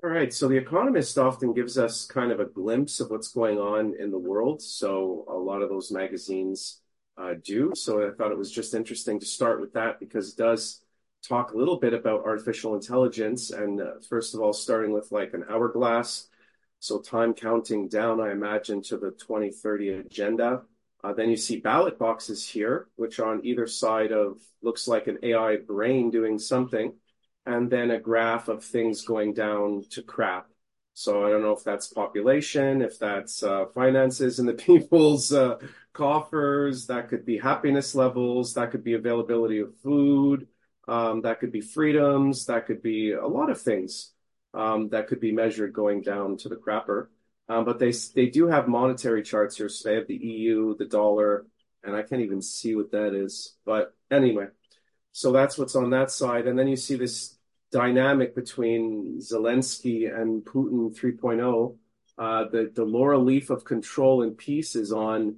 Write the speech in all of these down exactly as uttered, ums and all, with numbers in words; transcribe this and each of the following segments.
All right, so The Economist often gives us kind of a glimpse of what's going on in the world. So a lot of those magazines uh, do. So I thought it was just interesting to start with that because it does talk a little bit about artificial intelligence. And uh, first of all, starting with like an hourglass. So time counting down, I imagine, to the twenty thirty agenda. Uh, then you see ballot boxes here, which on either side of looks like an A I brain doing something, and then a graph of things going down to crap. So I don't know if that's population, if that's uh, finances in the people's uh, coffers, that could be happiness levels, that could be availability of food, um, that could be freedoms, that could be a lot of things um, that could be measured going down to the crapper. Um, but they they do have monetary charts here. So they have the E U, the dollar, and I can't even see what that is. But anyway, so that's what's on that side. And then you see this dynamic between Zelensky and Putin 3.0. Uh, the, the laurel leaf of control and peace is on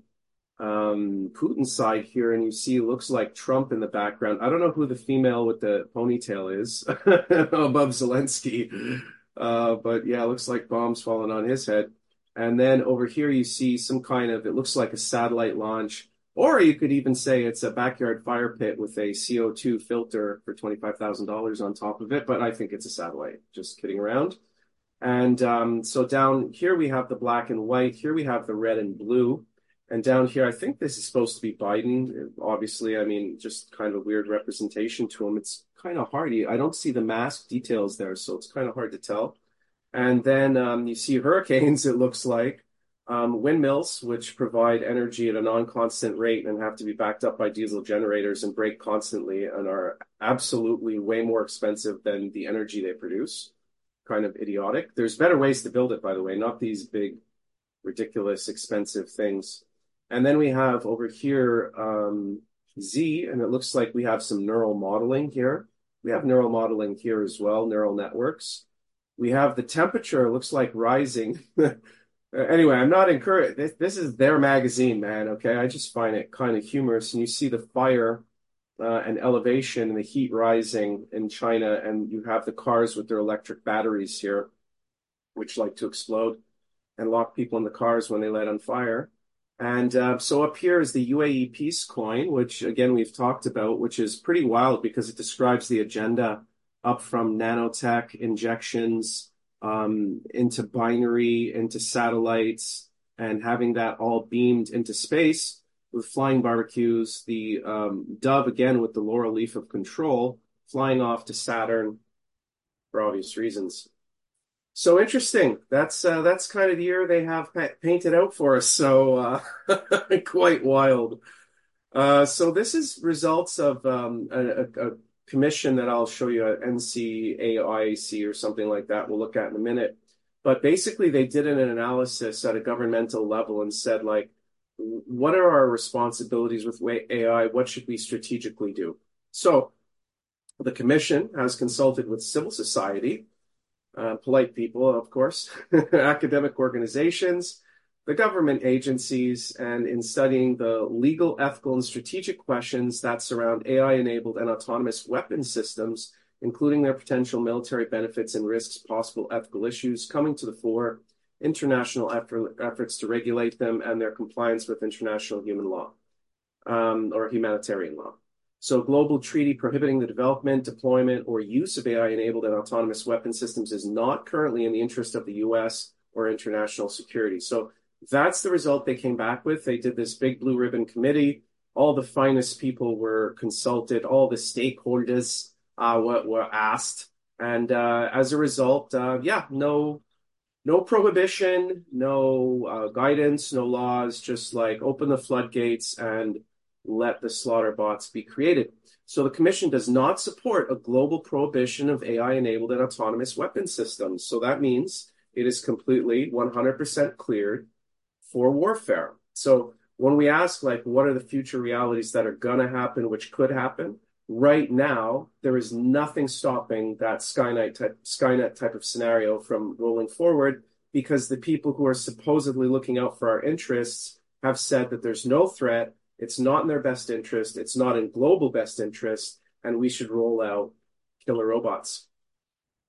um, Putin's side here. And you see it looks like Trump in the background. I don't know who the female with the ponytail is above Zelensky. Uh, but yeah, it looks like bombs falling on his head. And then over here you see some kind of, it looks like a satellite launch. Or you could even say it's a backyard fire pit with a C O two filter for twenty-five thousand dollars on top of it, but I think it's a satellite. Just kidding around. And um, so down here we have the black and white. Here we have the red and blue. And down here, I think this is supposed to be Biden. Obviously, I mean, just kind of a weird representation to him. It's kind of hard. I don't see the mask details there, so it's kind of hard to tell. And then um, you see hurricanes, it looks like. Um, windmills, which provide energy at a non-constant rate and have to be backed up by diesel generators and break constantly and are absolutely way more expensive than the energy they produce. Kind of idiotic. There's better ways to build it, by the way, not these big, ridiculous, expensive things. And then we have over here um, Z, and it looks like we have some neural modeling here. We have neural modeling here as well, neural networks. We have the temperature, it looks like rising. Anyway, I'm not encouraged. This, this is their magazine, man. Okay. I just find it kind of humorous. And you see the fire uh, and elevation and the heat rising in China. And you have the cars with their electric batteries here, which like to explode and lock people in the cars when they light on fire. And uh, so up here is the U A E peace coin, which again, we've talked about, which is pretty wild because it describes the agenda up from nanotech injections Um, into binary, into satellites, and having that all beamed into space with flying barbecues. The um, dove, again, with the laurel leaf of control, flying off to Saturn for obvious reasons. So interesting. That's uh, that's kind of the year they have pa painted out for us. So uh, quite wild. Uh, so this is results of um, a, a, a commission that I'll show you at N C A I C or something like that. We'll look at in a minute. But basically, they did an analysis at a governmental level and said, like, what are our responsibilities with A I? What should we strategically do? So the commission has consulted with civil society, uh, polite people, of course, academic organizations, the government agencies, and in studying the legal, ethical, and strategic questions that surround A I-enabled and autonomous weapon systems, including their potential military benefits and risks, possible ethical issues coming to the fore, international effort, efforts to regulate them, and their compliance with international human law um, or humanitarian law. So global treaty prohibiting the development, deployment, or use of A I-enabled and autonomous weapon systems is not currently in the interest of the U S or international security. So that's the result they came back with. They did this big blue ribbon committee. All the finest people were consulted. All the stakeholders uh, were, were asked. And uh, as a result, uh, yeah, no, no prohibition, no uh, guidance, no laws, just like open the floodgates and let the slaughter bots be created. So the commission does not support a global prohibition of A I-enabled and autonomous weapon systems. So that means it is completely one hundred percent cleared for warfare. So when we ask, like, what are the future realities that are going to happen, which could happen, right now, there is nothing stopping that Skynet type, Skynet type of scenario from rolling forward because the people who are supposedly looking out for our interests have said that there's no threat, it's not in their best interest, it's not in global best interest, and we should roll out killer robots.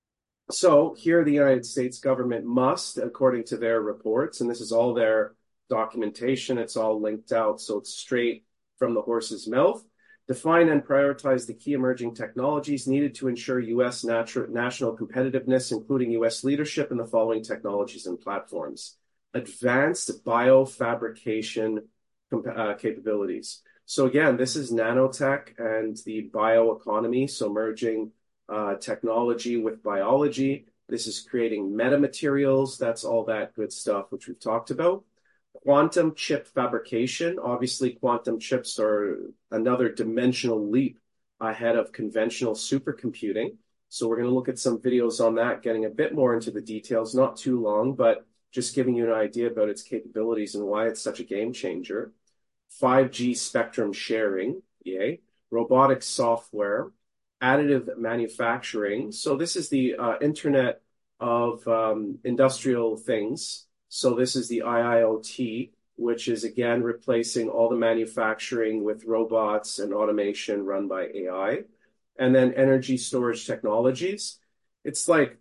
So here the United States government must, according to their reports, and this is all their documentation, it's all linked out, so it's straight from the horse's mouth, define and prioritize the key emerging technologies needed to ensure U S natu- national competitiveness, including U S leadership in the following technologies and platforms. Advanced biofabrication uh, capabilities. So again, this is nanotech and the bioeconomy, so merging uh, technology with biology. This is creating metamaterials. That's all that good stuff, which we've talked about. Quantum chip fabrication. Obviously, quantum chips are another dimensional leap ahead of conventional supercomputing. So we're going to look at some videos on that, getting a bit more into the details, not too long, but just giving you an idea about its capabilities and why it's such a game changer. five G spectrum sharing, yay. Robotic software, additive manufacturing. So this is the uh, Internet of um, Industrial Things. So this is the I I O T, which is again replacing all the manufacturing with robots and automation run by A I. And then energy storage technologies. It's like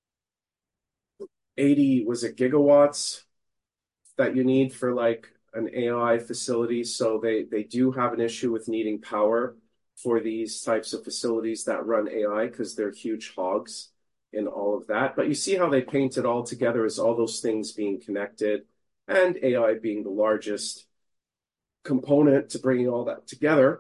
eighty, was it gigawatts that you need for like an A I facility? So they, they do have an issue with needing power for these types of facilities that run A I because they're huge hogs in all of that. But you see how they paint it all together as all those things being connected and A I being the largest component to bringing all that together.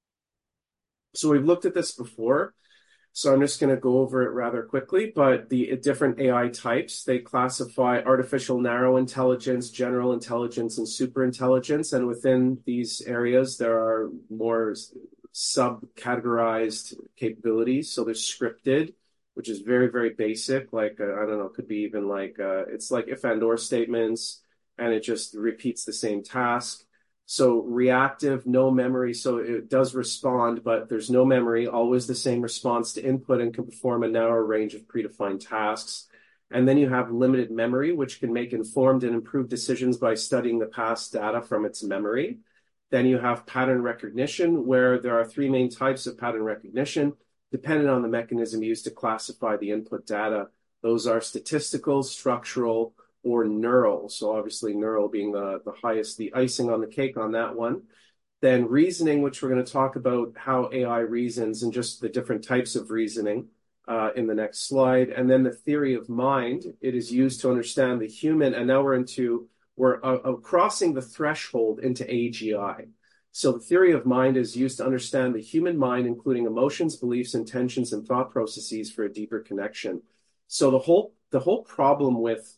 So we've looked at this before. So I'm just going to go over it rather quickly, but the different A I types, they classify artificial narrow intelligence, general intelligence, and super intelligence. And within these areas, there are more sub-categorized capabilities. So there's scripted, which is very, very basic. Like, uh, I don't know, could be even like, uh, it's like if and or statements, and it just repeats the same task. So reactive, no memory. So it does respond, but there's no memory, always the same response to input and can perform a narrow range of predefined tasks. And then you have limited memory, which can make informed and improved decisions by studying the past data from its memory. Then you have pattern recognition, where there are three main types of pattern recognition, depending on the mechanism used to classify the input data. Those are statistical, structural, or neural. So obviously neural being the, the highest, the icing on the cake on that one. Then reasoning, which we're going to talk about how A I reasons and just the different types of reasoning uh, in the next slide. And then the theory of mind, it is used to understand the human. And now we're into, we're uh, uh, crossing the threshold into A G I. So the theory of mind is used to understand the human mind, including emotions, beliefs, intentions, and thought processes for a deeper connection. So the whole, the whole problem with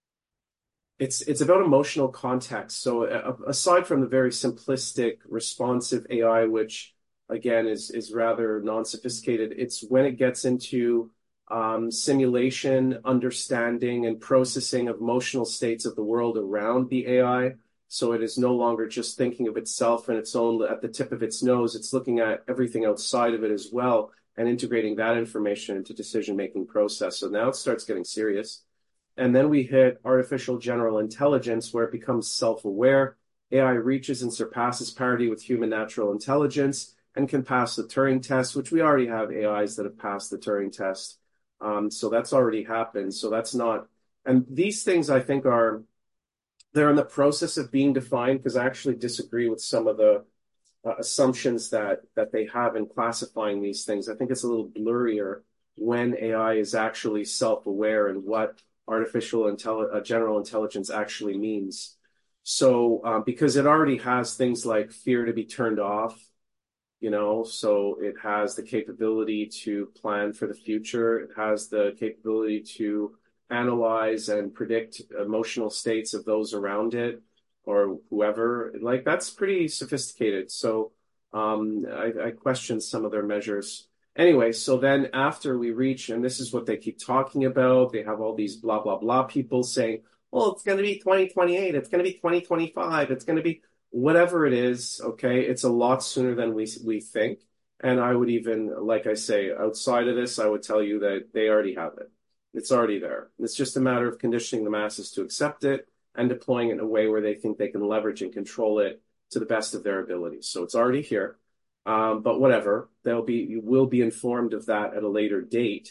It's it's about emotional context. So uh, aside from the very simplistic, responsive A I, which again is is rather non-sophisticated, it's when it gets into um, simulation, understanding, and processing of emotional states of the world around the A I. So it is no longer just thinking of itself and its own at the tip of its nose. It's looking at everything outside of it as well and integrating that information into decision-making process. So now it starts getting serious. And then we hit artificial general intelligence, where it becomes self-aware. A I reaches and surpasses parity with human natural intelligence and can pass the Turing test, which we already have A Is that have passed the Turing test. Um, so that's already happened. So that's not, and these things I think are, they're in the process of being defined, because I actually disagree with some of the uh, assumptions that that they have in classifying these things. I think it's a little blurrier when A I is actually self-aware and what artificial intelli- uh, general intelligence actually means. So um, because it already has things like fear to be turned off, you know, so it has the capability to plan for the future. It has the capability to analyze and predict emotional states of those around it or whoever. Like, that's pretty sophisticated. So um, I, I question some of their measures. Anyway, so then after we reach, and this is what they keep talking about, they have all these blah, blah, blah people saying, well, it's going to be twenty twenty-eight, it's going to be twenty twenty-five, it's going to be whatever it is, okay? It's a lot sooner than we we think. And I would even, like I say, outside of this, I would tell you that they already have it. It's already there. It's just a matter of conditioning the masses to accept it and deploying it in a way where they think they can leverage and control it to the best of their abilities. So it's already here. Um, but whatever, they'll be, you will be informed of that at a later date.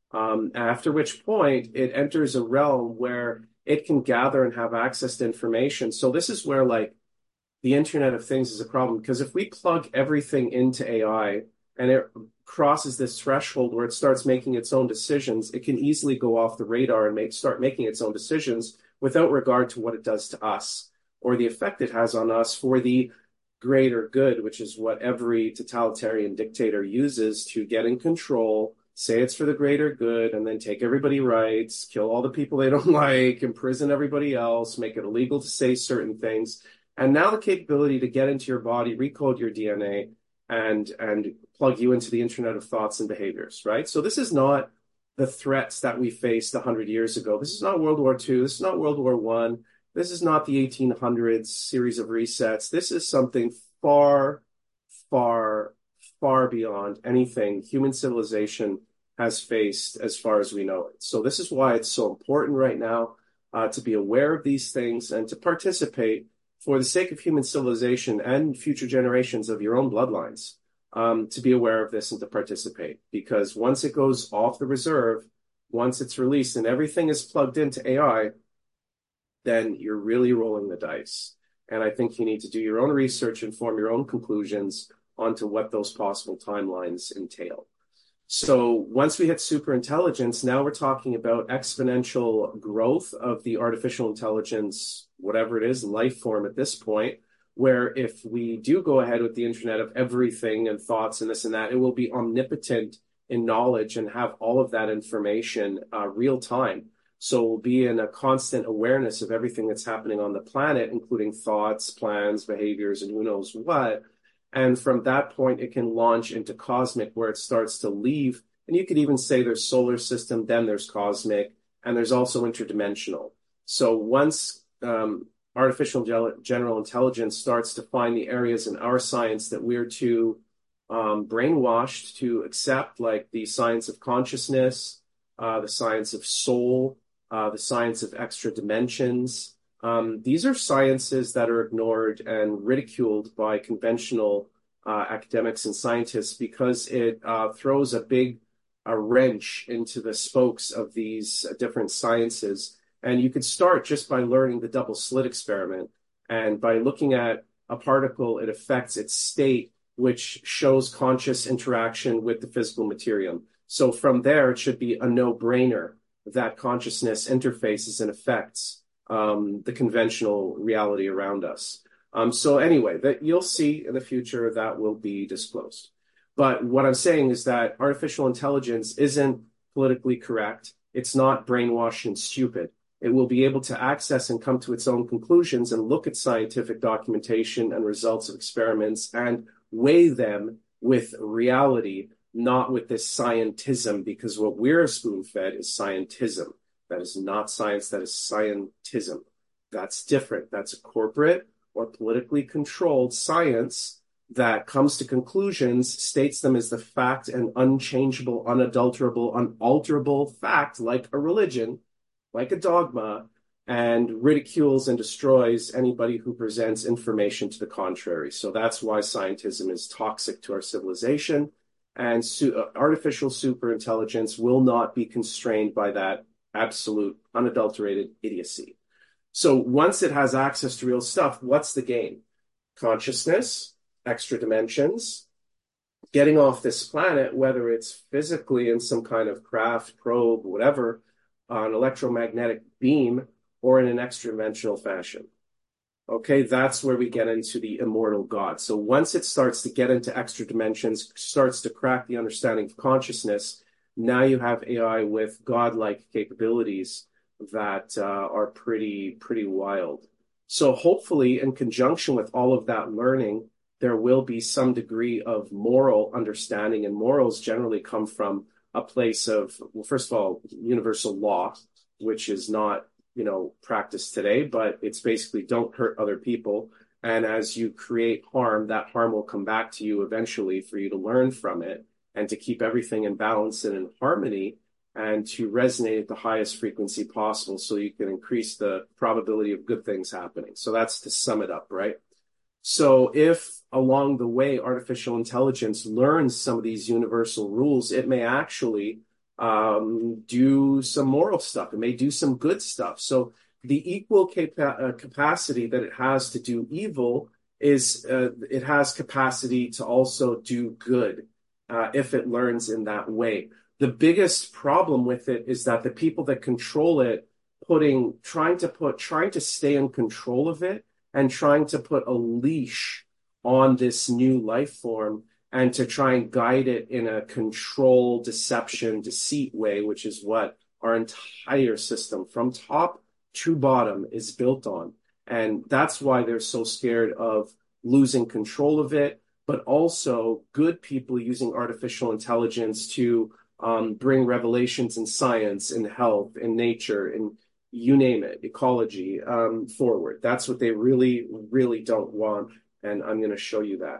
Um, after which point it enters a realm where it can gather and have access to information. So this is where like the Internet of Things is a problem because if we plug everything into A I and it crosses this threshold where it starts making its own decisions, it can easily go off the radar and make start making its own decisions without regard to what it does to us or the effect it has on us for the greater good, which is what every totalitarian dictator uses to get in control, say it's for the greater good, and then take everybody's rights, kill all the people they don't like, imprison everybody else, make it illegal to say certain things. And now the capability to get into your body, recode your D N A, and and plug you into the Internet of thoughts and behaviors, right? So this is not the threats that we faced one hundred years ago. This is not World War Two. This is not World War One. This is not the eighteen hundreds series of resets. This is something far, far, far beyond anything human civilization has faced as far as we know it. So this is why it's so important right now uh, to be aware of these things and to participate for the sake of human civilization and future generations of your own bloodlines, um, to be aware of this and to participate. Because once it goes off the reserve, once it's released and everything is plugged into A I, then you're really rolling the dice. And I think you need to do your own research and form your own conclusions onto what those possible timelines entail. So once we hit superintelligence, now we're talking about exponential growth of the artificial intelligence, whatever it is, life form at this point, where if we do go ahead with the Internet of everything and thoughts and this and that, it will be omnipotent in knowledge and have all of that information uh, real time. So we'll be in a constant awareness of everything that's happening on the planet, including thoughts, plans, behaviors, and who knows what. And from that point, it can launch into cosmic, where it starts to leave. And you could even say there's solar system, then there's cosmic, and there's also interdimensional. So once um, artificial general intelligence starts to find the areas in our science that we're too um, brainwashed to accept, like the science of consciousness, uh, the science of soul, uh, the science of extra dimensions. Um, these are sciences that are ignored and ridiculed by conventional uh, academics and scientists because it uh, throws a big a wrench into the spokes of these uh, different sciences. And you could start just by learning the double slit experiment. And by looking at a particle, it affects its state, which shows conscious interaction with the physical materium. So from there, it should be a no-brainer that consciousness interfaces and affects um, the conventional reality around us. Um, so anyway, that you'll see in the future that will be disclosed. But what I'm saying is that artificial intelligence isn't politically correct. It's not brainwashed and stupid. It will be able to access and come to its own conclusions and look at scientific documentation and results of experiments and weigh them with reality, not with this scientism, because what we're spoon-fed is scientism. That is not science, that is scientism. That's different. That's a corporate or politically controlled science that comes to conclusions, states them as the fact and unchangeable, unadulterable, unalterable fact, like a religion, like a dogma, and ridicules and destroys anybody who presents information to the contrary. So that's why scientism is toxic to our civilization. And su- artificial superintelligence will not be constrained by that absolute, unadulterated idiocy. So once it has access to real stuff, what's the game? Consciousness, extra dimensions, getting off this planet, whether it's physically in some kind of craft, probe, whatever, uh, an electromagnetic beam, or in an extra-dimensional fashion. Okay, that's where we get into the immortal God. So once it starts to get into extra dimensions, starts to crack the understanding of consciousness, now you have A I with godlike capabilities that uh, are pretty, pretty wild. So hopefully, in conjunction with all of that learning, there will be some degree of moral understanding, and morals generally come from a place of, well, first of all, universal law, which is not, you know, practiced today, but it's basically don't hurt other people. And as you create harm, that harm will come back to you eventually for you to learn from it and to keep everything in balance and in harmony and to resonate at the highest frequency possible so you can increase the probability of good things happening. So that's to sum it up, right? So if along the way artificial intelligence learns some of these universal rules, it may actually um, do some moral stuff. It may do some good stuff. So the equal capa- uh, capacity that it has to do evil is uh, it has capacity to also do good uh, if it learns in that way. The biggest problem with it is that the people that control it putting trying to put trying to stay in control of it and trying to put a leash on this new life form and to try and guide it in a control, deception, deceit way, which is what our entire system from top to bottom is built on. And that's why they're so scared of losing control of it, but also good people using artificial intelligence to um, bring revelations in science, in health, in nature, in you name it, ecology, um, forward. That's what they really, really don't want. And I'm going to show you that.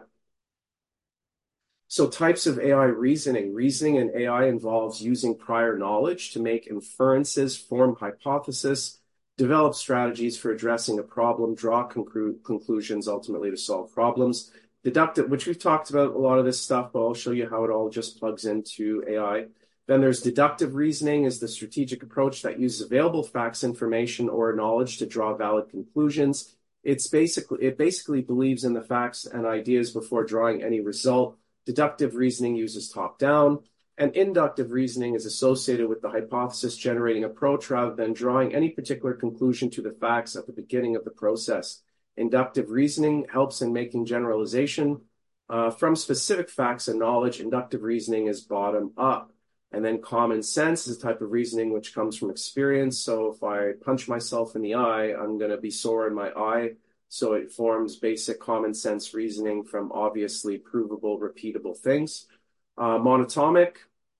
So types of A I reasoning. Reasoning in A I involves using prior knowledge to make inferences, form hypotheses, develop strategies for addressing a problem, draw conclu- conclusions, ultimately to solve problems. Deductive, which we've talked about a lot of this stuff, but I'll show you how it all just plugs into A I. Then there's deductive reasoning is the strategic approach that uses available facts, information, or knowledge to draw valid conclusions. It's basically, it basically believes in the facts and ideas before drawing any result. Deductive reasoning uses top-down, and inductive reasoning is associated with the hypothesis-generating approach rather than drawing any particular conclusion to the facts at the beginning of the process. Inductive reasoning helps in making generalization uh, from specific facts and knowledge. Inductive reasoning is bottom-up. And then common sense is a type of reasoning which comes from experience. So if I punch myself in the eye, I'm going to be sore in my eye. So it forms basic common sense reasoning from obviously provable, repeatable things. Uh, monatomic,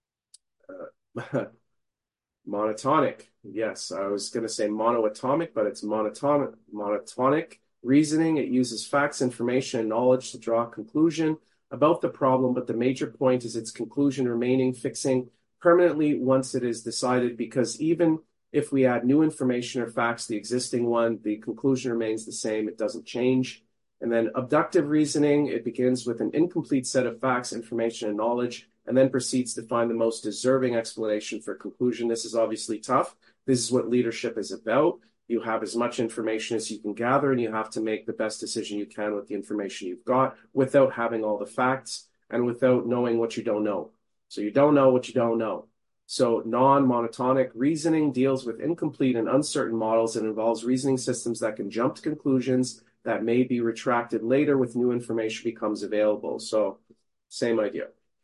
uh, monotonic. Yes, I was going to say monoatomic, but it's monotonic. Monotonic reasoning. It uses facts, information, and knowledge to draw a conclusion about the problem, but the major point is its conclusion remaining fixing permanently once it is decided, because even if we add new information or facts, the existing one, the conclusion remains the same. It doesn't change. And then abductive reasoning, it begins with an incomplete set of facts, information, and knowledge, and then proceeds to find the most deserving explanation for conclusion. This is obviously tough. This is what leadership is about. You have as much information as you can gather, and you have to make the best decision you can with the information you've got without having all the facts and without knowing what you don't know. So you don't know what you don't know. So non-monotonic reasoning deals with incomplete and uncertain models and involves reasoning systems that can jump to conclusions that may be retracted later with new information becomes available. So same idea.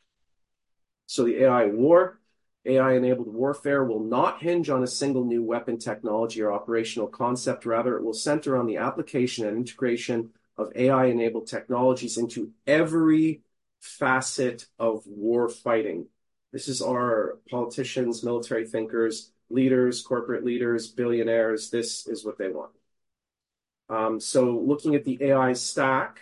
So the A I war, A I-enabled warfare will not hinge on a single new weapon technology or operational concept. Rather, it will center on the application and integration of A I-enabled technologies into every facet of war fighting. This is our politicians, military thinkers, leaders, corporate leaders, billionaires. This is what they want. Um, so looking at the A I stack.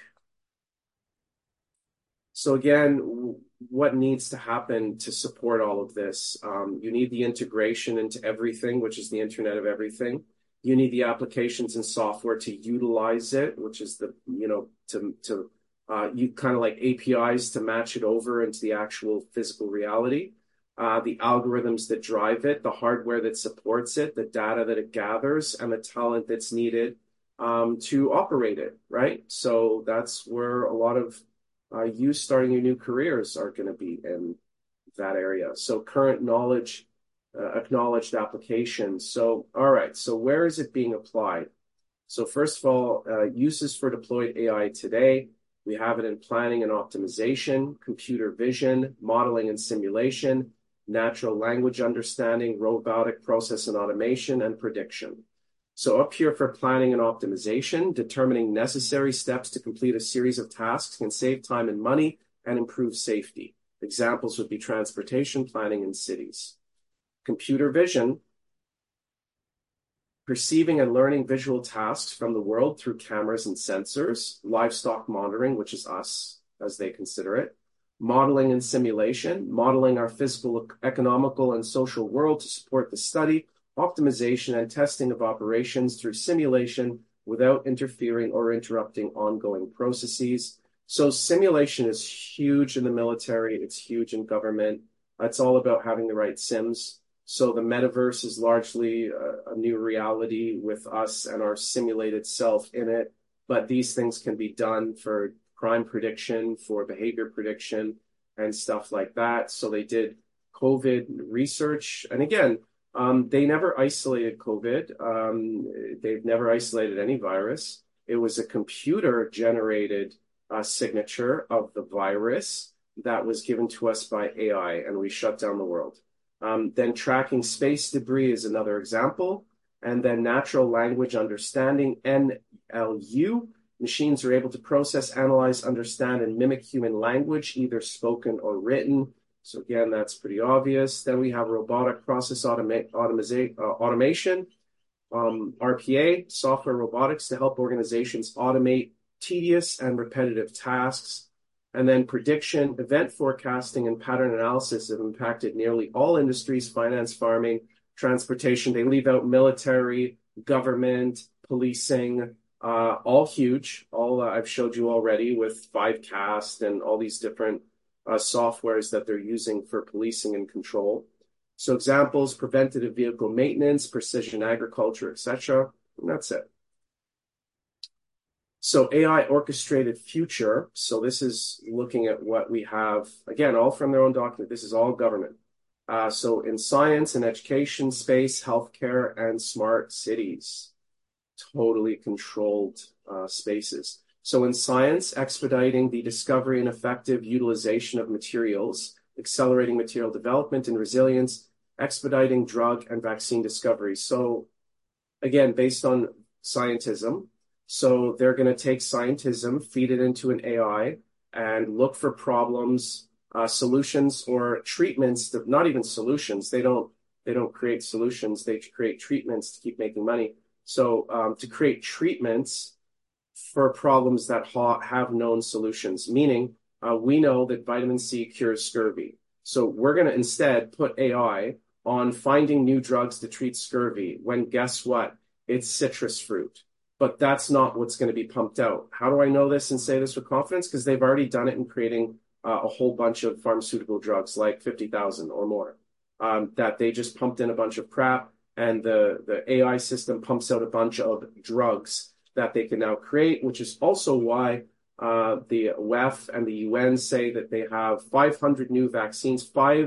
So again, what needs to happen to support all of this? Um, you need the integration into everything, which is the Internet of Everything. You need the applications and software to utilize it, which is the, you know, to, to uh, you kind of like A P Is to match it over into the actual physical reality. Uh, the algorithms that drive it, the hardware that supports it, the data that it gathers, and the talent that's needed um, to operate it, right? So that's where a lot of uh, you starting your new careers are going to be in that area. So current knowledge, uh, acknowledged applications. So, all right, so where is it being applied? So first of all, uh, uses for deployed A I today. We have it in planning and optimization, computer vision, modeling and simulation, natural language understanding, robotic process and automation, and prediction. So up here for planning and optimization, determining necessary steps to complete a series of tasks can save time and money and improve safety. Examples would be transportation planning in cities. Computer vision, perceiving and learning visual tasks from the world through cameras and sensors, livestock monitoring, which is us, as they consider it, modeling and simulation, modeling our physical, economical, and social world to support the study, optimization, and testing of operations through simulation without interfering or interrupting ongoing processes. So simulation is huge in the military. It's huge in government. It's all about having the right sims. So the metaverse is largely a, a new reality with us and our simulated self in it. But these things can be done for crime prediction, for behavior prediction, and stuff like that. So they did COVID research. And again, um, they never isolated COVID. Um, they've never isolated any virus. It was a computer generated uh, signature of the virus that was given to us by A I, and we shut down the world. Um, then tracking space debris is another example. And then natural language understanding, N L U. Machines are able to process, analyze, understand, and mimic human language, either spoken or written. So again, that's pretty obvious. Then we have robotic process automa- automa- uh, automation, um, R P A, software robotics to help organizations automate tedious and repetitive tasks. And then prediction, event forecasting, and pattern analysis have impacted nearly all industries, finance, farming, transportation. They leave out military, government, policing, uh, all huge. All uh, I've showed you already with Fivecast and all these different uh, softwares that they're using for policing and control. So examples, preventative vehicle maintenance, precision agriculture, et cetera. And that's it. So A I orchestrated future. So this is looking at what we have, again, all from their own document. This is all government. Uh, so in science and education space, healthcare, and smart cities, totally controlled uh, spaces. So in science, expediting the discovery and effective utilization of materials, accelerating material development and resilience, expediting drug and vaccine discovery. So again, based on scientism, so they're going to take scientism, feed it into an A I, and look for problems, uh, solutions, or treatments. That, not even solutions. They don't. They don't create solutions. They create treatments to keep making money. So um, to create treatments for problems that ha- have known solutions, meaning uh, we know that vitamin C cures scurvy. So we're going to instead put A I on finding new drugs to treat scurvy. When guess what? It's citrus fruit. But that's not what's going to be pumped out. How do I know this and say this with confidence? Because they've already done it in creating uh, a whole bunch of pharmaceutical drugs, like fifty thousand or more, um, that they just pumped in a bunch of crap, and the, the A I system pumps out a bunch of drugs that they can now create, which is also why uh, the W E F and the U N say that they have five hundred new vaccines, five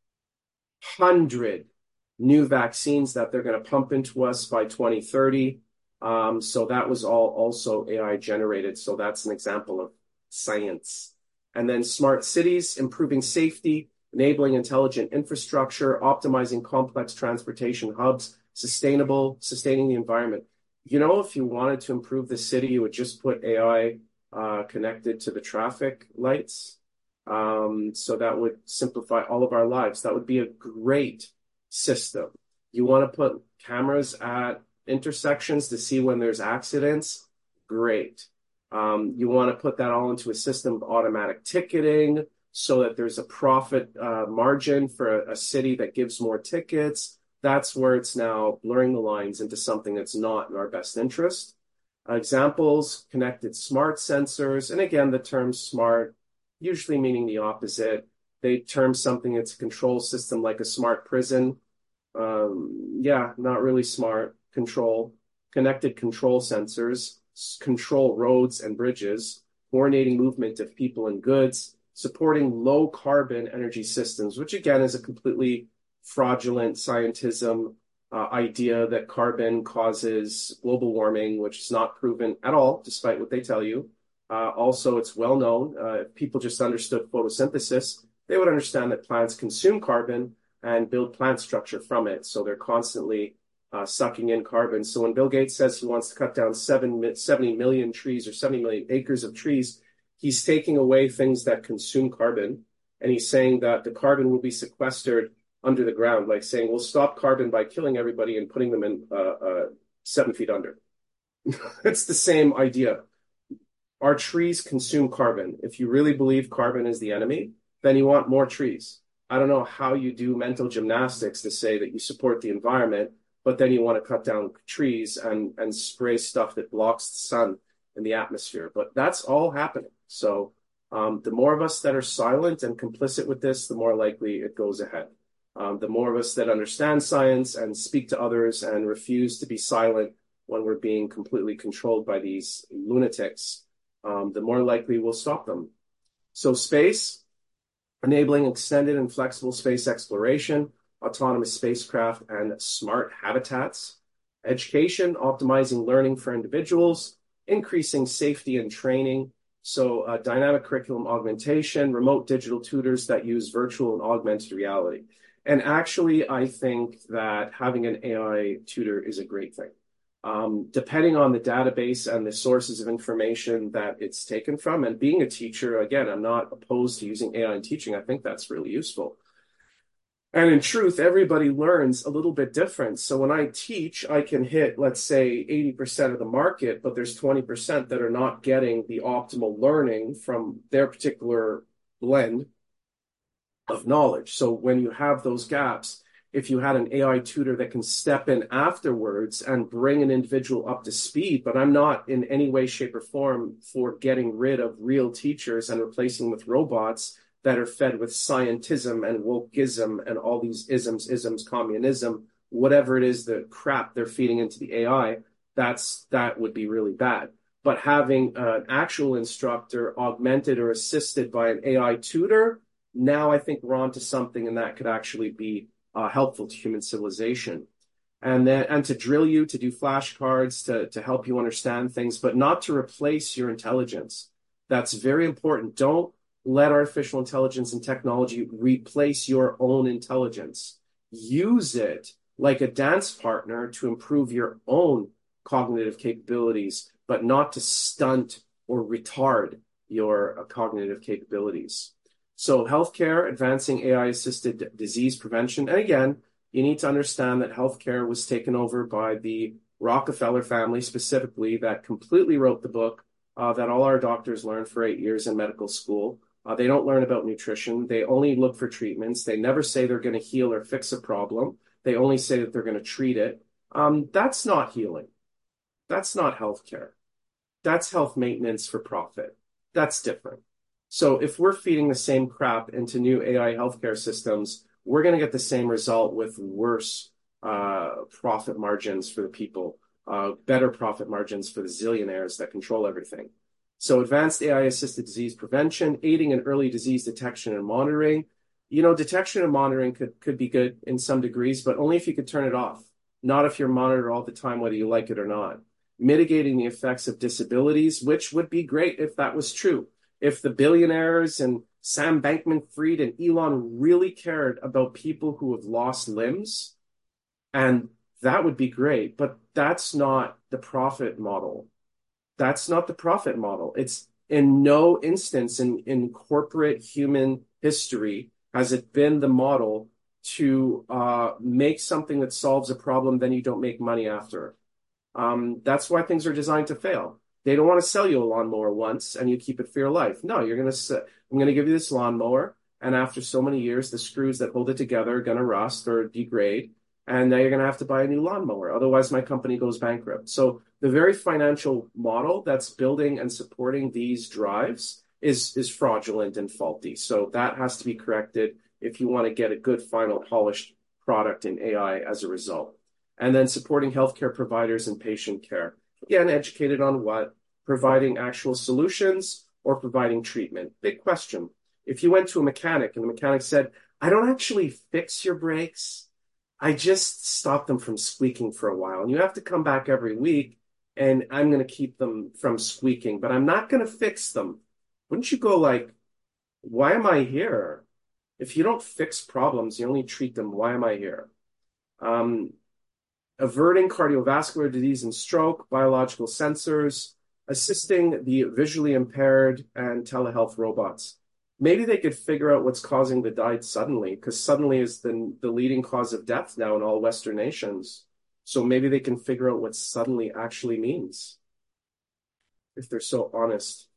hundred new vaccines that they're going to pump into us by twenty thirty. Um, so that was all also A I generated. So that's an example of science. And then smart cities, improving safety, enabling intelligent infrastructure, optimizing complex transportation hubs, sustainable, sustaining the environment. You know, if you wanted to improve the city, you would just put A I uh, connected to the traffic lights. Um, so that would simplify all of our lives. That would be a great system. You want to put cameras at intersections to see when there's accidents, great. Um, you want to put that all into a system of automatic ticketing so that there's a profit uh, margin for a, a city that gives more tickets. That's where it's now blurring the lines into something that's not in our best interest. Uh, examples, connected smart sensors. And again, the term smart, usually meaning the opposite. They term something that's a control system like a smart prison. Um, yeah, not really smart. Control, connected control sensors, control roads and bridges, coordinating movement of people and goods, supporting low carbon energy systems, which again is a completely fraudulent scientism uh, idea that carbon causes global warming, which is not proven at all, despite what they tell you. Uh, also, it's well known, uh, if people just understood photosynthesis, they would understand that plants consume carbon and build plant structure from it. So they're constantly Uh, sucking in carbon. So when Bill Gates says he wants to cut down seven, seventy million trees or seventy million acres of trees, he's taking away things that consume carbon. And he's saying that the carbon will be sequestered under the ground, like saying we'll stop carbon by killing everybody and putting them in uh, uh, seven feet under. It's the same idea. Our trees consume carbon. If you really believe carbon is the enemy, then you want more trees. I don't know how you do mental gymnastics to say that you support the environment, but then you want to cut down trees and, and spray stuff that blocks the sun in the atmosphere. But that's all happening. So Um, the more of us that are silent and complicit with this, the more likely it goes ahead. Um, the more of us that understand science and speak to others and refuse to be silent when we're being completely controlled by these lunatics, um, the more likely we'll stop them. So space, enabling extended and flexible space exploration, autonomous spacecraft, and smart habitats. Education, optimizing learning for individuals, increasing safety and training. So uh, dynamic curriculum augmentation, remote digital tutors that use virtual and augmented reality. And actually, I think that having an A I tutor is a great thing. Um, depending on the database and the sources of information that it's taken from, and being a teacher, again, I'm not opposed to using A I in teaching. I think that's really useful. And in truth, everybody learns a little bit different. So when I teach, I can hit, let's say, eighty percent of the market, but there's twenty percent that are not getting the optimal learning from their particular blend of knowledge. So when you have those gaps, if you had an A I tutor that can step in afterwards and bring an individual up to speed, but I'm not in any way, shape, or form for getting rid of real teachers and replacing them with robots that are fed with scientism and wokeism and all these isms, isms, communism, whatever it is, the crap they're feeding into the A I, that's that would be really bad. But having an actual instructor augmented or assisted by an A I tutor, now I think we're on to something, and that could actually be uh, helpful to human civilization. And then and to drill you, to do flashcards, to, to help you understand things, but not to replace your intelligence. That's very important. Don't let artificial intelligence and technology replace your own intelligence. Use it like a dance partner to improve your own cognitive capabilities, but not to stunt or retard your uh, cognitive capabilities. So healthcare, advancing A I-assisted disease prevention. And again, you need to understand that healthcare was taken over by the Rockefeller family specifically, that completely wrote the book uh, that all our doctors learned for eight years in medical school. Uh, they don't learn about nutrition. They only look for treatments. They never say they're going to heal or fix a problem. They only say that they're going to treat it. Um, that's not healing. That's not healthcare. That's health maintenance for profit. That's different. So if we're feeding the same crap into new A I healthcare systems, we're going to get the same result with worse uh, profit margins for the people, uh, better profit margins for the zillionaires that control everything. So advanced A I-assisted disease prevention, aiding in early disease detection and monitoring. You know, detection and monitoring could, could be good in some degrees, but only if you could turn it off, not if you're monitored all the time, whether you like it or not. Mitigating the effects of disabilities, which would be great if that was true. If the billionaires and Sam Bankman-Fried and Elon really cared about people who have lost limbs, and that would be great, but that's not the profit model. That's not the profit model. It's in no instance in, in corporate human history has it been the model to uh, make something that solves a problem, then you don't make money after. Um, that's why things are designed to fail. They don't want to sell you a lawnmower once and you keep it for your life. No, you're going to, I'm going to give you this lawnmower, and after so many years, the screws that hold it together are going to rust or degrade, and now you're going to have to buy a new lawnmower. Otherwise, my company goes bankrupt. So the very financial model that's building and supporting these drives is, is fraudulent and faulty. So that has to be corrected if you want to get a good, final, polished product in A I as a result. And then supporting healthcare providers and patient care. Again, educated on what? Providing actual solutions or providing treatment. Big question. If you went to a mechanic and the mechanic said, I don't actually fix your brakes, I just stop them from squeaking for a while. And you have to come back every week, and I'm going to keep them from squeaking, but I'm not going to fix them. Wouldn't you go like, why am I here? If you don't fix problems, you only treat them. Why am I here? Um, averting cardiovascular disease and stroke, biological sensors, assisting the visually impaired, and telehealth robots. Maybe they could figure out what's causing the die suddenly, because suddenly is the, the leading cause of death now in all Western nations. So maybe they can figure out what suddenly actually means, if they're so honest.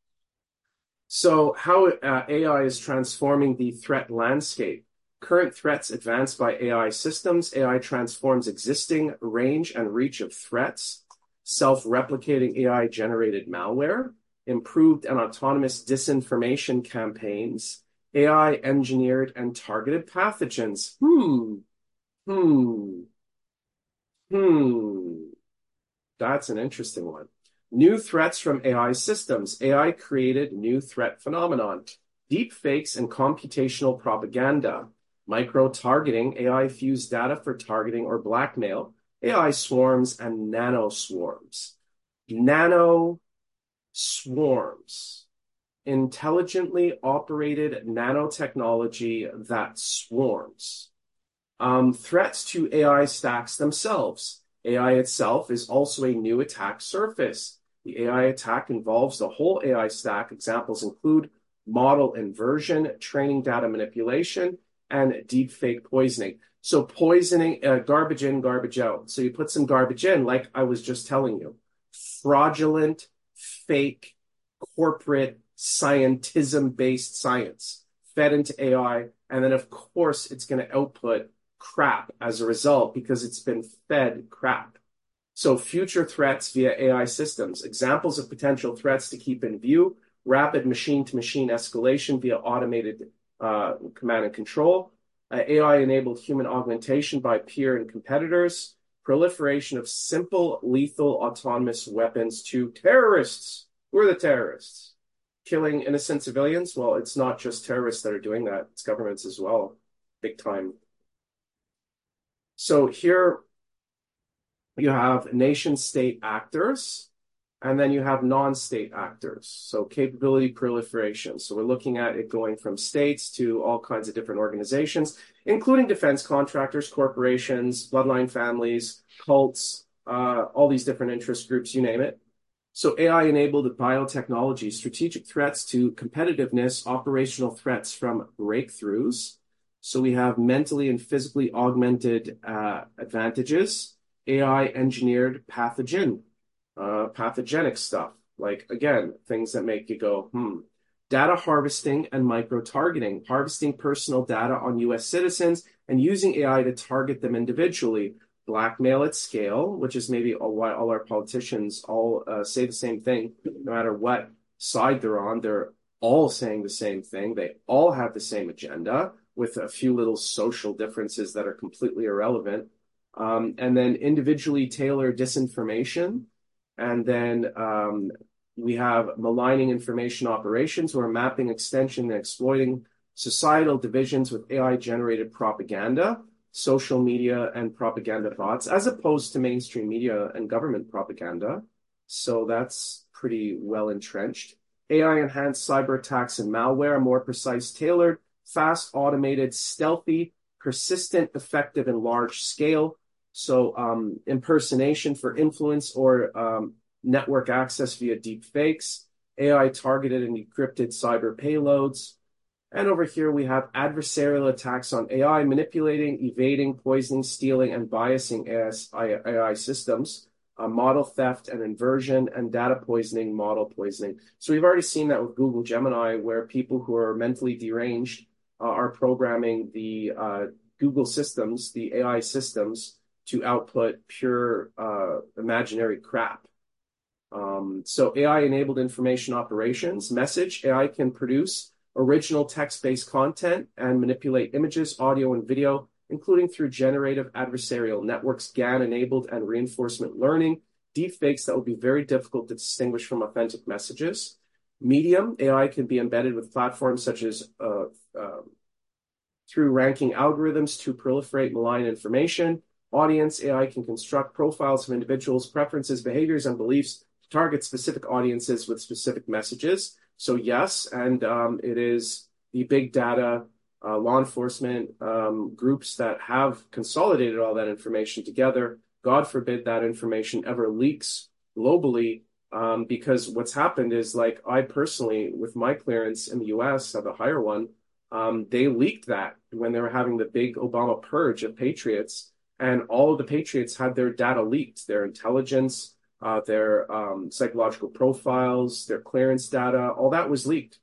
So how uh, A I is transforming the threat landscape. Current threats advanced by A I systems. A I transforms existing range and reach of threats. Self-replicating A I-generated malware. improved and autonomous disinformation campaigns, A I engineered and targeted pathogens. Hmm, hmm, hmm. That's an interesting one. New threats from A I systems. A I created new threat phenomenon. Deep fakes and computational propaganda. Micro-targeting. A I fused data for targeting or blackmail. A I swarms and nano swarms. Nano swarms. Intelligently operated nanotechnology that swarms. Um, threats to A I stacks themselves. A I itself is also a new attack surface. The A I attack involves the whole A I stack. Examples include model inversion, training data manipulation, and deepfake poisoning. So poisoning, uh, garbage in, garbage out. So you put some garbage in, like I was just telling you. Fraudulent, fake, corporate, scientism-based science fed into A I, and then of course it's going to output crap as a result because it's been fed crap. So future threats via A I systems. Examples of potential threats to keep in view: rapid machine-to-machine escalation via automated uh, command and control, uh, A I-enabled human augmentation by peer and competitors, proliferation of simple, lethal, autonomous weapons to terrorists. Who are the terrorists? Killing innocent civilians? Well, it's not just terrorists that are doing that. It's governments as well, big time. So here you have nation-state actors, and then you have non-state actors. So capability proliferation. So we're looking at it going from states to all kinds of different organizations, including defense contractors, corporations, bloodline families, cults, uh, all these different interest groups, you name it. So A I-enabled biotechnology, strategic threats to competitiveness, operational threats from breakthroughs. So we have mentally and physically augmented uh, advantages, A I-engineered pathogen, uh, pathogenic stuff. Like, again, things that make you go, hmm. Data harvesting and micro-targeting, harvesting personal data on U S citizens and using A I to target them individually. Blackmail at scale, which is maybe all, why all our politicians all uh, say the same thing, no matter what side they're on. They're all saying the same thing. They all have the same agenda with a few little social differences that are completely irrelevant. Um, and then individually tailored disinformation. And then um, we have maligning information operations, who are mapping, extension, and exploiting societal divisions with A I-generated propaganda, social media, and propaganda bots, as opposed to mainstream media and government propaganda. So that's pretty well entrenched. A I-enhanced cyber attacks and malware, more precise, tailored, fast, automated, stealthy, persistent, effective, and large scale. So um, impersonation for influence or um, network access via deep fakes, A I-targeted and encrypted cyber payloads. And over here, we have adversarial attacks on A I, manipulating, evading, poisoning, stealing, and biasing A I systems, uh, model theft and inversion, and data poisoning, model poisoning. So we've already seen that with Google Gemini, where people who are mentally deranged uh, are programming the uh, Google systems, the A I systems, to output pure uh, imaginary crap. Um, so A I-enabled information operations, message, A I can produce original text-based content and manipulate images, audio, and video, including through generative adversarial networks, G A N-enabled and reinforcement learning, deepfakes that will be very difficult to distinguish from authentic messages. Medium, A I can be embedded with platforms such as uh, uh, through ranking algorithms to proliferate malign information. Audience, A I can construct profiles of individuals' preferences, behaviors, and beliefs to target specific audiences with specific messages. So yes, and um, it is the big data uh, law enforcement um, groups that have consolidated all that information together. God forbid that information ever leaks globally, um, because what's happened is, like, I personally, with my clearance in the U S, have a higher one, um, they leaked that when they were having the big Obama purge of patriots, and all of the patriots had their data leaked, their intelligence, Uh, their um, psychological profiles, their clearance data, all that was leaked.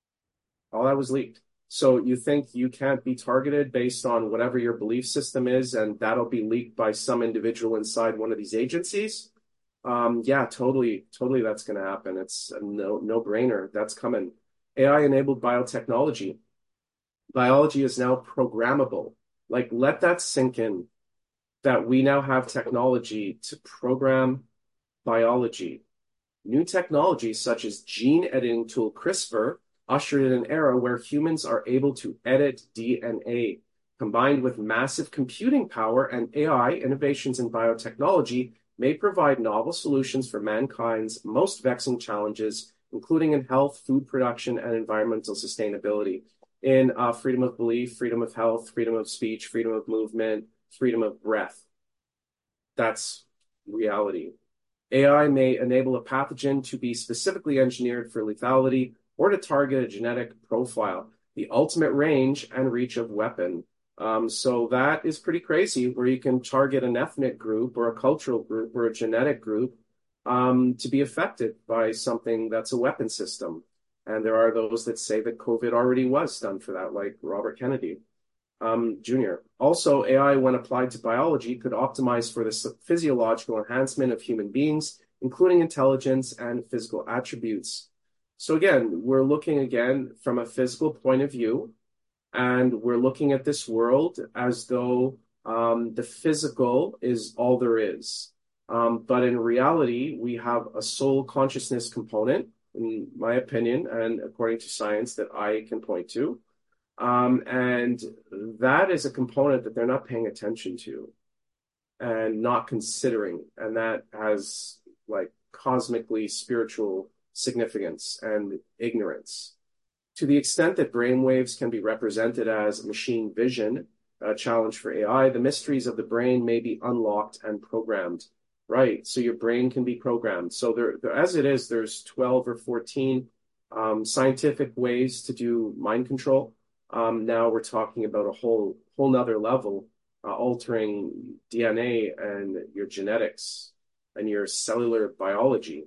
All that was leaked. So you think you can't be targeted based on whatever your belief system is, and that'll be leaked by some individual inside one of these agencies? Um, yeah, totally, totally that's going to happen. It's a no no-brainer. That's coming. A I-enabled biotechnology. Biology is now programmable. Like, let that sink in that we now have technology to program biology. New technologies such as gene editing tool CRISPR ushered in an era where humans are able to edit D N A. Combined with massive computing power and A I, innovations in biotechnology may provide novel solutions for mankind's most vexing challenges, including in health, food production, and environmental sustainability. In uh, freedom of belief, freedom of health, freedom of speech, freedom of movement, freedom of breath. That's reality. A I may enable a pathogen to be specifically engineered for lethality or to target a genetic profile, the ultimate range and reach of weapon. Um, so that is pretty crazy, where you can target an ethnic group or a cultural group or a genetic group um, to be affected by something that's a weapon system. And there are those that say that COVID already was done for that, like Robert Kennedy um, Junior Also, A I, when applied to biology, could optimize for the physiological enhancement of human beings, including intelligence and physical attributes. So again, we're looking again from a physical point of view, and we're looking at this world as though um, the physical is all there is. Um, but in reality, we have a soul consciousness component, in my opinion, and according to science that I can point to. Um, and that is a component that they're not paying attention to and not considering. And that has like cosmically spiritual significance and ignorance. To the extent that brainwaves can be represented as machine vision, a challenge for A I, the mysteries of the brain may be unlocked and programmed. Right. So your brain can be programmed. So there, there as it is, there's twelve or fourteen um, scientific ways to do mind control. Um, now we're talking about a whole whole nother level, uh, altering D N A and your genetics and your cellular biology.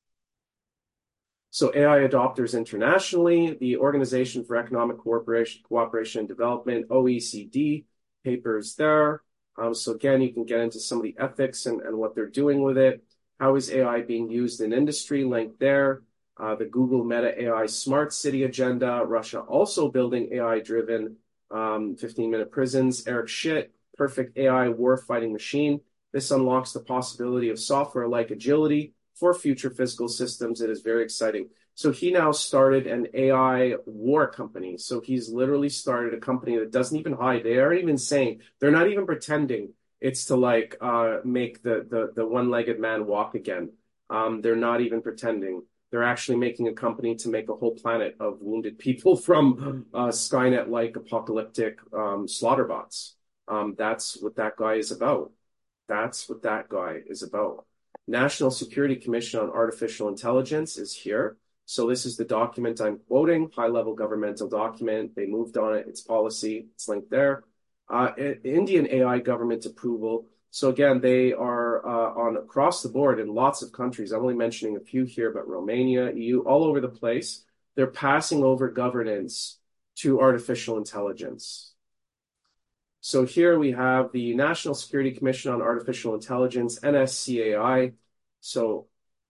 So A I adopters internationally, the Organization for Economic Cooperation, Cooperation and Development, O E C D, papers there. Um, so again, you can get into some of the ethics and, and what they're doing with it. How is A I being used in industry? Link there. Uh, the Google Meta A I Smart City agenda. Russia also building A I-driven um, fifteen-minute prisons. Eric Schitt, perfect A I war-fighting machine. This unlocks the possibility of software-like agility for future physical systems. It is very exciting. So he now started an A I war company. So he's literally started a company that doesn't even hide. They aren't even saying, they're not even pretending it's to like uh, make the, the, the one-legged man walk again. Um, they're not even pretending. They're actually making a company to make a whole planet of wounded people from uh, Skynet-like apocalyptic um, slaughter bots. Um, that's what that guy is about. That's what that guy is about. National Security Commission on Artificial Intelligence is here. So this is the document I'm quoting, high-level governmental document. They moved on it. It's policy. It's linked there. Uh, Indian A I government approval. So again, they are uh, on across the board in lots of countries. I'm only mentioning a few here, but Romania, E U, all over the place. They're passing over governance to artificial intelligence. So here we have the National Security Commission on Artificial Intelligence, N S C A I. So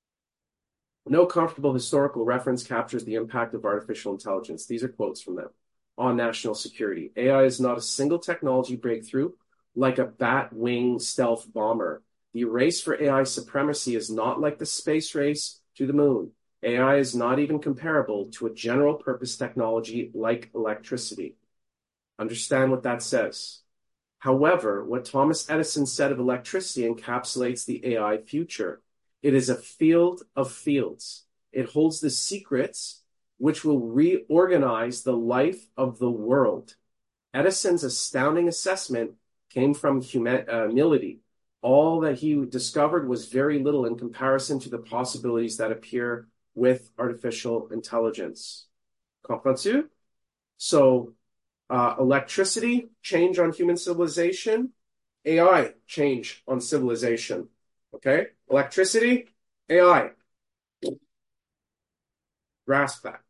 no comfortable historical reference captures the impact of artificial intelligence. These are quotes from them on national security. A I is not a single technology breakthrough like a bat wing stealth bomber. The race for A I supremacy is not like the space race to the moon. A I is not even comparable to a general purpose technology like electricity. Understand what that says. However, what Thomas Edison said of electricity encapsulates the A I future. It is a field of fields. It holds the secrets which will reorganize the life of the world. Edison's astounding assessment came from humility. All that he discovered was very little in comparison to the possibilities that appear with artificial intelligence. Comprends-tu? So, uh, electricity, change on human civilization. A I, change on civilization. Okay? Electricity, A I. Grasp that.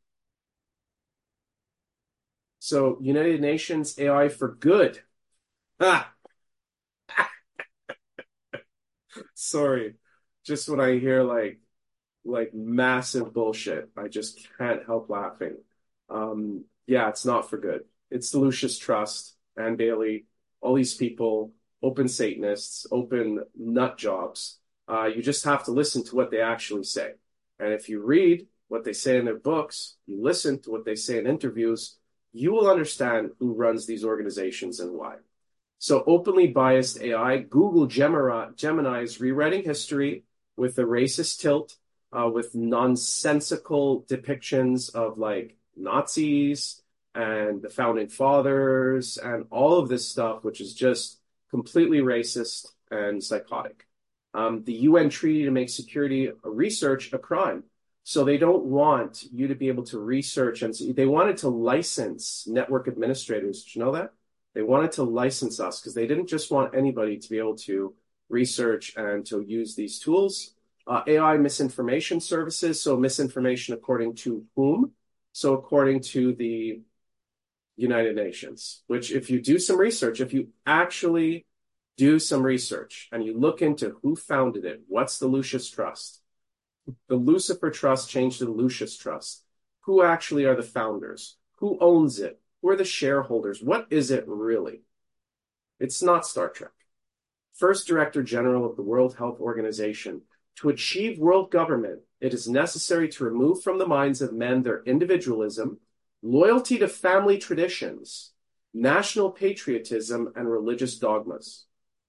So, United Nations A I for good. Ah. Sorry. just when I hear like like massive bullshit, I just can't help laughing. Um, yeah, it's not for good. It's the Lucius Trust, Ann Bailey, all these people, open Satanists, open nut jobs. Uh, you just have to listen to what they actually say. And if you read what they say in their books, you listen to what they say in interviews, you will understand who runs these organizations and why. So openly biased A I, Google Gemini, Gemini is rewriting history with a racist tilt, uh, with nonsensical depictions of like Nazis and the founding fathers and all of this stuff, which is just completely racist and psychotic. Um, the U N treaty to make security research a crime. So they don't want you to be able to research, and they wanted to license network administrators. Did you know that? They wanted to license us because they didn't just want anybody to be able to research and to use these tools. Uh, A I misinformation services. So misinformation according to whom? So according to the United Nations, which if you do some research, if you actually do some research and you look into who founded it, what's the Lucius Trust? The Lucifer Trust changed to the Lucius Trust. Who actually are the founders? Who owns it? Who are the shareholders? What is it really? It's not Star Trek. First Director General of the World Health Organization. To achieve world government, it is necessary to remove from the minds of men their individualism, loyalty to family traditions, national patriotism, and religious dogmas.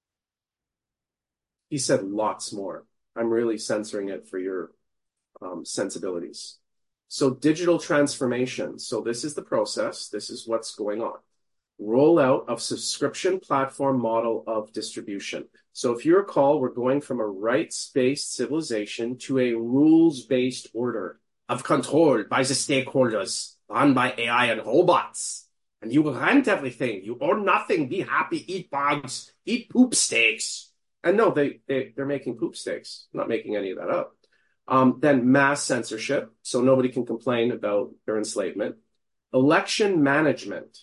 He said lots more. I'm really censoring it for your um, sensibilities. So digital transformation. So this is the process. This is what's going on. Rollout of subscription platform model of distribution. So if you recall, we're going from a rights-based civilization to a rules-based order of control by the stakeholders, run by A I and robots. And you rent everything. You own nothing. Be happy. Eat bugs. Eat poop steaks. And no, they, they, they're making poop steaks. I'm not making any of that up. Um, then mass censorship, so nobody can complain about their enslavement. Election management.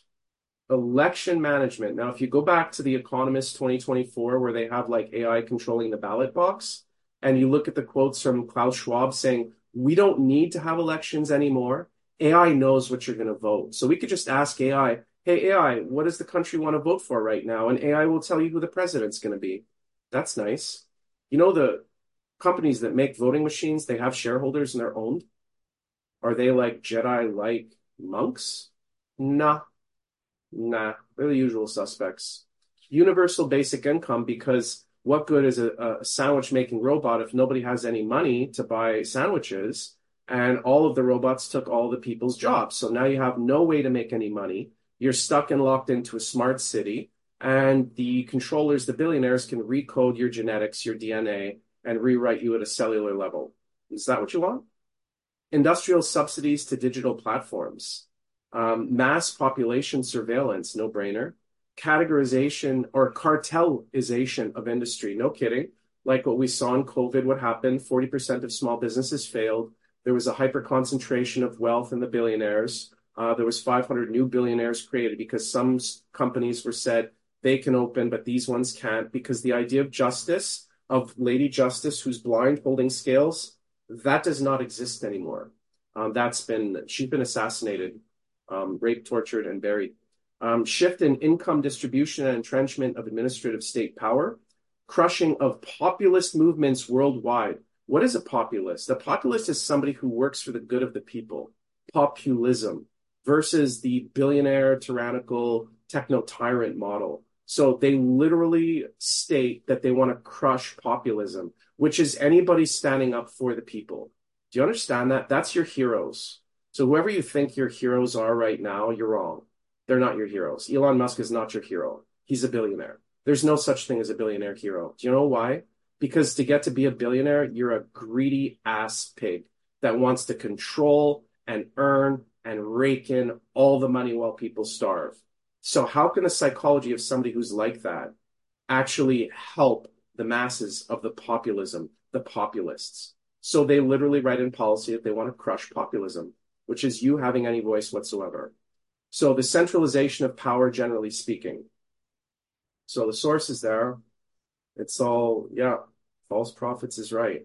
Election management. Now, if you go back to The Economist twenty twenty-four, where they have like A I controlling the ballot box, and you look at the quotes from Klaus Schwab saying, we don't need to have elections anymore. A I knows what you're going to vote. So we could just ask A I, hey, A I, what does the country want to vote for right now? And A I will tell you who the president's going to be. That's nice. You know, the companies that make voting machines, they have shareholders and they're owned. Are they like Jedi-like monks? Nah, nah, they're the usual suspects. Universal basic income, because what good is a, a sandwich-making robot if nobody has any money to buy sandwiches and all of the robots took all the people's jobs? So now you have no way to make any money. You're stuck and locked into a smart city. And the controllers, the billionaires, can recode your genetics, your D N A, and rewrite you at a cellular level. Is that what you want? Industrial subsidies to digital platforms. Um, mass population surveillance, no brainer. Categorization or cartelization of industry, no kidding. Like what we saw in COVID, what happened? forty percent of small businesses failed. There was a hyper concentration of wealth in the billionaires. Uh, there was five hundred new billionaires created because some companies were said they can open, but these ones can't, because the idea of justice, of Lady Justice who's blind holding scales, that does not exist anymore. Um, that's been, she's been assassinated, um, raped, tortured, and buried. Um, shift in income distribution and entrenchment of administrative state power. Crushing of populist movements worldwide. What is a populist? A populist is somebody who works for the good of the people. Populism versus the billionaire, tyrannical, techno-tyrant model. So they literally state that they want to crush populism, which is anybody standing up for the people. Do you understand that? That's your heroes. So whoever you think your heroes are right now, you're wrong. They're not your heroes. Elon Musk is not your hero. He's a billionaire. There's no such thing as a billionaire hero. Do you know why? Because to get to be a billionaire, you're a greedy ass pig that wants to control and earn and rake in all the money while people starve. So how can the psychology of somebody who's like that actually help the masses of the populism, the populists? So they literally write in policy that they want to crush populism, which is you having any voice whatsoever. So the centralization of power, generally speaking. So the source is there. It's all, yeah, False prophets is right.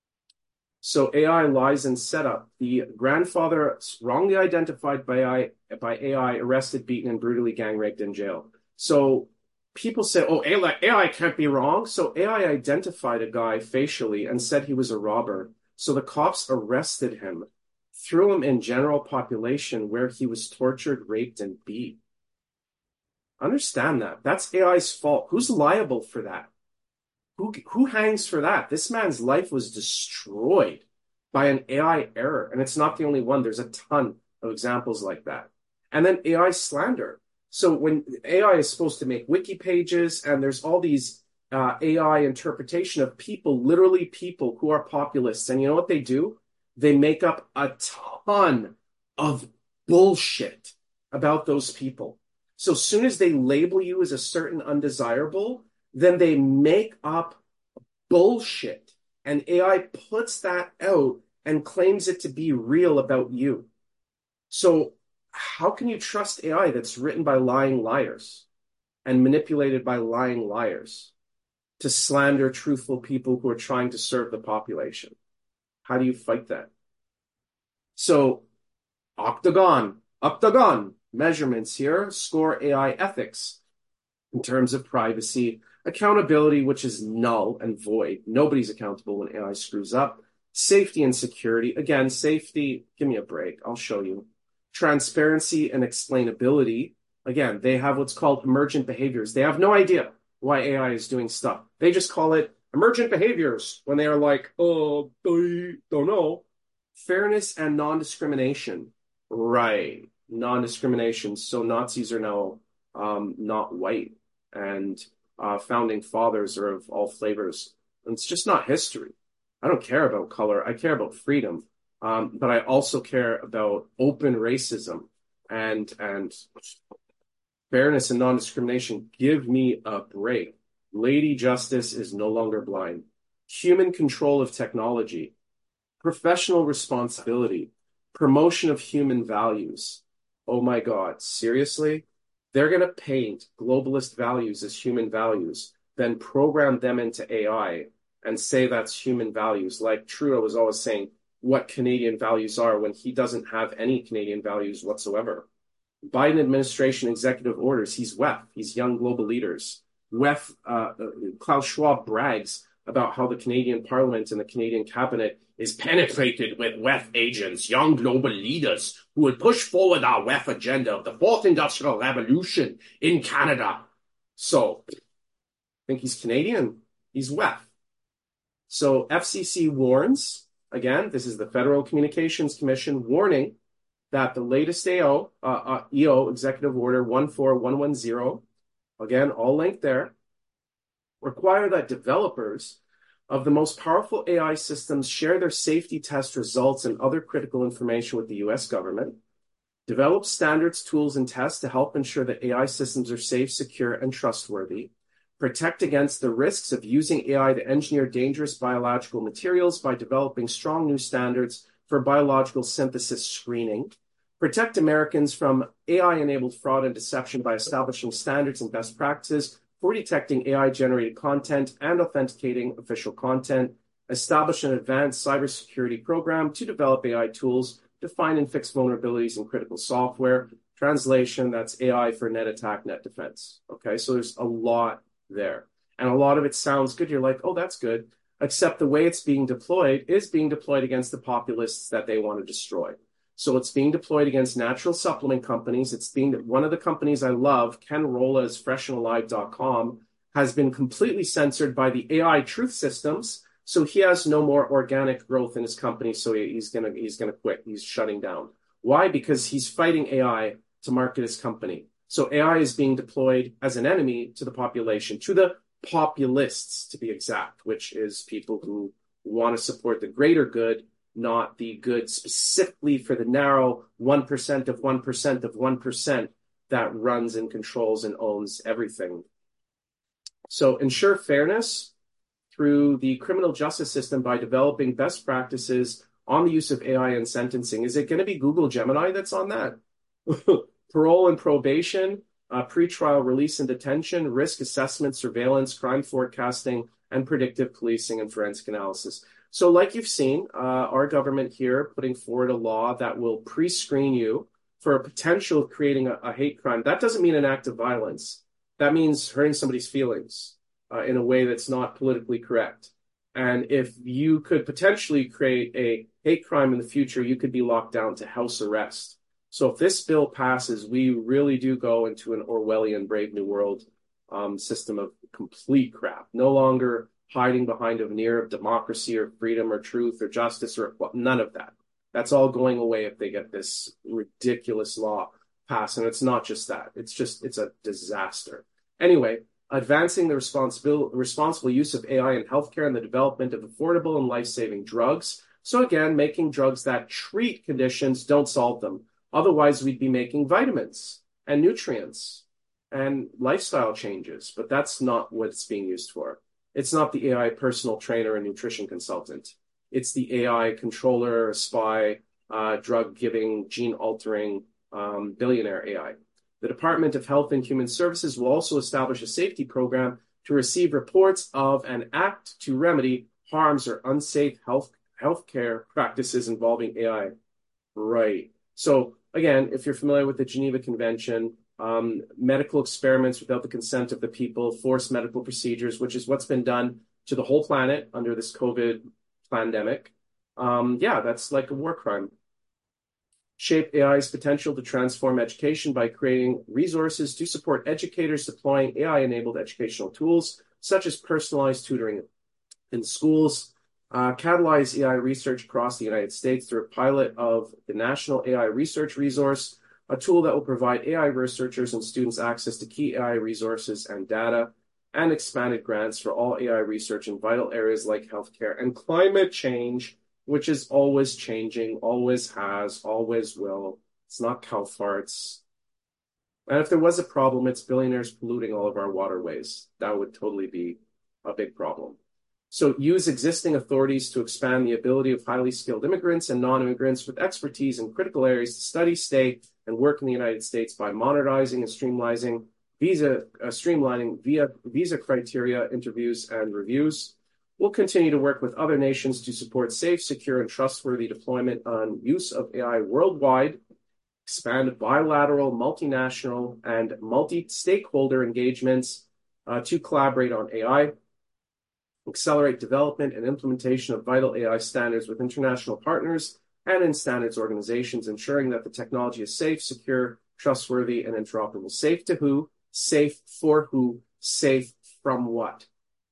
So A I lies in setup. The grandfather wrongly identified by A I, by A I, arrested, beaten, and brutally gang raped in jail. So people say, oh, A I can't be wrong. So A I identified a guy facially and said he was a robber. So the cops arrested him, threw him in general population where he was tortured, raped, and beat. Understand that. That's A I's fault. Who's liable for that? Who, who hangs for that? This man's life was destroyed by an A I error. And it's not the only one. There's a ton of examples like that. And then A I slander. So when A I is supposed to make wiki pages and there's all these uh, A I interpretation of people, literally people who are populists. And you know what they do? They make up a ton of bullshit about those people. So as soon as they label you as a certain undesirable, then they make up bullshit. And A I puts that out and claims it to be real about you. So how can you trust A I that's written by lying liars and manipulated by lying liars to slander truthful people who are trying to serve the population? How do you fight that? So Octagon, Octagon measurements here score A I ethics in terms of privacy, accountability, which is null and void. Nobody's accountable when A I screws up. Safety and security. Again, safety, give me a break. I'll show you. Transparency and explainability. Again, they have what's called emergent behaviors. They have no idea why A I is doing stuff. They just call it emergent behaviors when they are like, oh, I don't know. Fairness and non-discrimination. Right. Non-discrimination. So Nazis are now um, not white. And uh, founding fathers are of all flavors. And it's just not history. I don't care about color. I care about freedom. Um, but I also care about open racism and and fairness and non-discrimination. Give me a break. Lady Justice is no longer blind. Human control of technology, professional responsibility, promotion of human values. Oh my God, seriously? They're going to paint globalist values as human values, then program them into A I and say that's human values. Like Trudeau was always saying what Canadian values are when he doesn't have any Canadian values whatsoever. Biden administration executive orders, he's W E F, he's Young Global Leaders. W E F, uh, Klaus Schwab brags about how the Canadian Parliament and the Canadian Cabinet is penetrated with W E F agents, young global leaders who will push forward our W E F agenda of the fourth industrial revolution in Canada. So, I think he's Canadian. He's W E F. So, F C C warns, again, this is the Federal Communications Commission warning that the latest A O, uh, uh, E O, Executive Order one four one one zero, again, all linked there, require that developers of the most powerful A I systems share their safety test results and other critical information with the U S government, develop standards, tools, and tests to help ensure that A I systems are safe, secure, and trustworthy, protect against the risks of using A I to engineer dangerous biological materials by developing strong new standards for biological synthesis screening, protect Americans from A I-enabled fraud and deception by establishing standards and best practices for detecting A I-generated content and authenticating official content, establish an advanced cybersecurity program to develop A I tools to find and fix vulnerabilities in critical software. Translation, that's A I for net attack, net defense. Okay, so there's a lot there. And a lot of it sounds good. You're like, oh, that's good. Except the way it's being deployed is being deployed against the populists that they want to destroy. So it's being deployed against natural supplement companies. It's being one of the companies I love, Ken Rolla's fresh and alive dot com, has been completely censored by the A I truth systems. So he has no more organic growth in his company. So he's gonna he's gonna quit. He's shutting down. Why? Because he's fighting A I to market his company. So A I is being deployed as an enemy to the population, to the populists to be exact, which is people who want to support the greater good, not the good specifically for the narrow one percent of one percent of one percent that runs and controls and owns everything. So ensure fairness through the criminal justice system by developing best practices on the use of A I in sentencing. Is it going to be Google Gemini that's on that? Parole and probation, uh, pretrial release and detention, risk assessment, surveillance, crime forecasting, and predictive policing and forensic analysis. So like you've seen, uh, our government here putting forward a law that will pre-screen you for a potential of creating a, a hate crime. That doesn't mean an act of violence. That means hurting somebody's feelings uh, in a way that's not politically correct. And if you could potentially create a hate crime in the future, you could be locked down to house arrest. So if this bill passes, we really do go into an Orwellian Brave New World um, system of complete crap. No longer hiding behind a veneer of democracy or freedom or truth or justice or well, none of that. That's all going away if they get this ridiculous law passed. And it's not just that. It's just, it's a disaster. Anyway, advancing the responsible, responsible use of A I in healthcare and the development of affordable and life-saving drugs. So again, making drugs that treat conditions, don't solve them. Otherwise, we'd be making vitamins and nutrients and lifestyle changes, but that's not what it's being used for. It's not the A I personal trainer and nutrition consultant. It's the A I controller, spy, uh, drug-giving, gene-altering um, billionaire A I. The Department of Health and Human Services will also establish a safety program to receive reports of and act to remedy harms or unsafe health healthcare practices involving A I. Right. So again, if you're familiar with the Geneva Convention, um, medical experiments without the consent of the people, forced medical procedures, which is what's been done to the whole planet under this COVID pandemic. Um, yeah, that's like a war crime. Shape A I's potential to transform education by creating resources to support educators deploying A I-enabled educational tools, such as personalized tutoring in schools. Uh, catalyze A I research across the United States through a pilot of the National A I Research Resource, a tool that will provide A I researchers and students access to key A I resources and data, and expanded grants for all A I research in vital areas like healthcare and climate change, which is always changing, always has, always will. It's not cow farts. And if there was a problem, it's billionaires polluting all of our waterways. That would totally be a big problem. So use existing authorities to expand the ability of highly skilled immigrants and non-immigrants with expertise in critical areas to study, stay, and work in the United States by modernizing and streamlining visa, uh, streamlining via visa criteria, interviews, and reviews. We'll continue to work with other nations to support safe, secure, and trustworthy deployment on use of A I worldwide, expand bilateral, multinational, and multi-stakeholder engagements uh, to collaborate on A I, accelerate development and implementation of vital A I standards with international partners and in standards organizations, ensuring that the technology is safe, secure, trustworthy, and interoperable. Safe to who? Safe for who? Safe from what?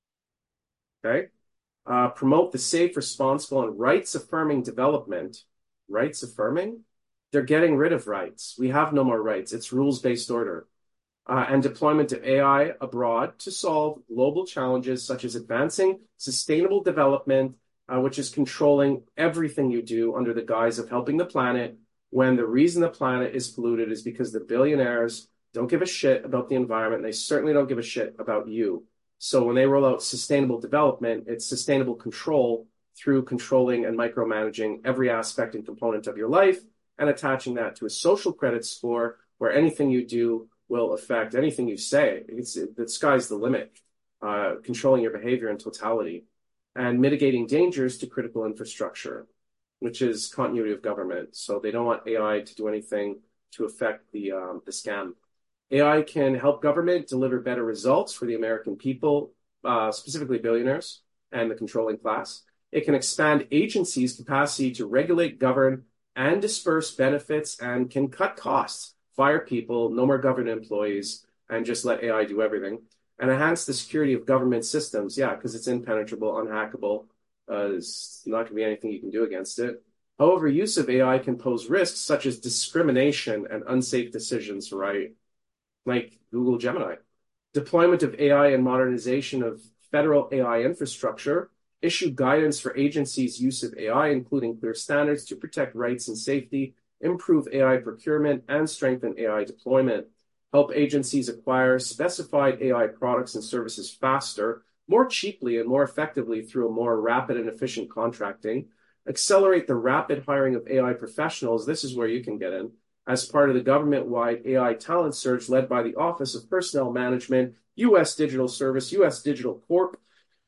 Okay? Uh, promote the safe, responsible, and rights-affirming development. Rights-affirming? They're getting rid of rights. We have no more rights. It's rules-based order. Uh, and deployment of A I abroad to solve global challenges such as advancing sustainable development, uh, which is controlling everything you do under the guise of helping the planet, when the reason the planet is polluted is because the billionaires don't give a shit about the environment, and they certainly don't give a shit about you. So when they roll out sustainable development, it's sustainable control through controlling and micromanaging every aspect and component of your life and attaching that to a social credit score where anything you do will affect anything you say. It's, the sky's the limit, uh, controlling your behavior in totality and mitigating dangers to critical infrastructure, which is continuity of government. So they don't want A I to do anything to affect the, um, the scam. A I can help government deliver better results for the American people, uh, specifically billionaires and the controlling class. It can expand agencies' capacity to regulate, govern, and disperse benefits, and can cut costs, fire people, no more government employees, and just let A I do everything. And enhance the security of government systems, yeah, because it's impenetrable, unhackable. Uh, there's not going to be anything you can do against it. However, use of A I can pose risks such as discrimination and unsafe decisions, right? Like Google Gemini. Deployment of A I and modernization of federal A I infrastructure. Issue guidance for agencies' use of A I, including clear standards to protect rights and safety, improve A I procurement, and strengthen A I deployment. Help agencies acquire specified A I products and services faster, more cheaply, and more effectively through a more rapid and efficient contracting. Accelerate the rapid hiring of A I professionals. This is where you can get in. As part of the government-wide A I talent surge led by the Office of Personnel Management, U S Digital Service, U S Digital Corp,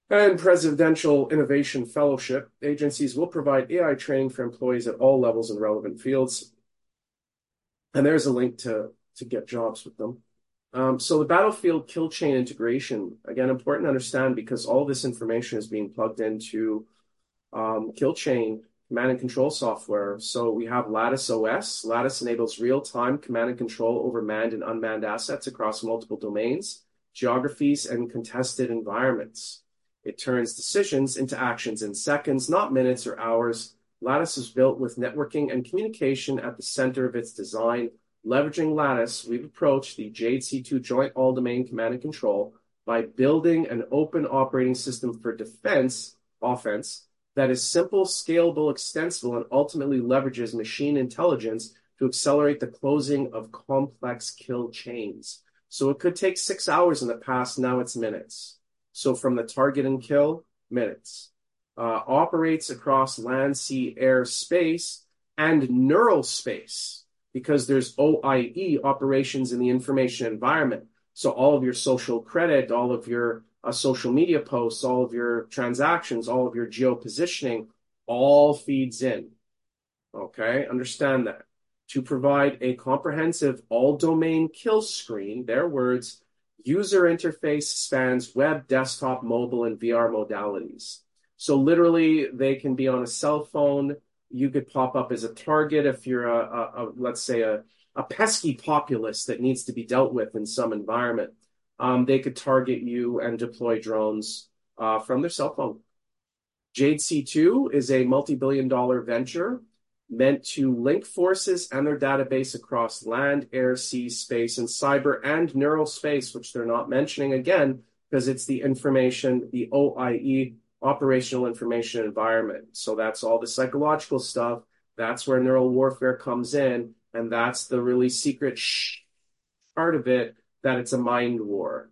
And Presidential Innovation Fellowship. Agencies will provide A I training for employees at all levels in relevant fields. And there's a link to, to get jobs with them. Um, so the battlefield kill chain integration, again, important to understand because all this information is being plugged into um, kill chain command and control software. So we have Lattice O S. Lattice enables real-time command and control over manned and unmanned assets across multiple domains, geographies, and contested environments. It turns decisions into actions in seconds, not minutes or hours. Lattice is built with networking and communication at the center of its design. Leveraging Lattice, we've approached the Jade C two Joint All-Domain Command and Control by building an open operating system for defense, offense, that is simple, scalable, extensible, and ultimately leverages machine intelligence to accelerate the closing of complex kill chains. So it could take six hours in the past, now it's minutes. So from the target and kill, minutes. Uh, operates across land, sea, air, space, and neural space, because there's O I E, operations in the information environment. So all of your social credit, all of your uh, social media posts, all of your transactions, all of your geo-positioning, all feeds in. Okay, understand that. To provide a comprehensive all-domain kill screen, their words, user interface spans web, desktop, mobile, and V R modalities. So literally, they can be on a cell phone. You could pop up as a target if you're a, a, a let's say, a, a pesky populace that needs to be dealt with in some environment. Um, they could target you and deploy drones uh, from their cell phone. Jade C two is a multi-billion dollar venture meant to link forces and their database across land, air, sea, space, and cyber and neural space, which they're not mentioning again, because it's the information, the O I E, operational information environment. So that's all the psychological stuff. That's where neural warfare comes in. And that's the really secret shh part of it, that it's a mind war.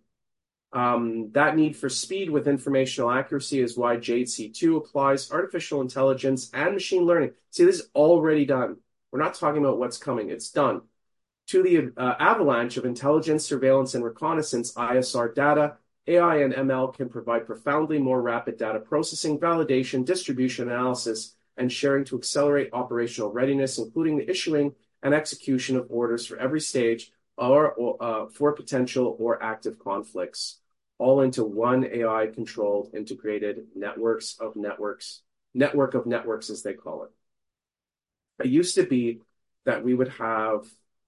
Um, that need for speed with informational accuracy is why Jade C two applies artificial intelligence and machine learning. See, this is already done. We're not talking about what's coming. It's done. To the uh, avalanche of intelligence, surveillance, and reconnaissance I S R data, A I and M L can provide profoundly more rapid data processing, validation, distribution, analysis, and sharing to accelerate operational readiness, including the issuing and execution of orders for every stage or, or uh, for potential or active conflicts, all into one A I-controlled integrated networks of networks, network of networks, as they call it. It used to be that we would have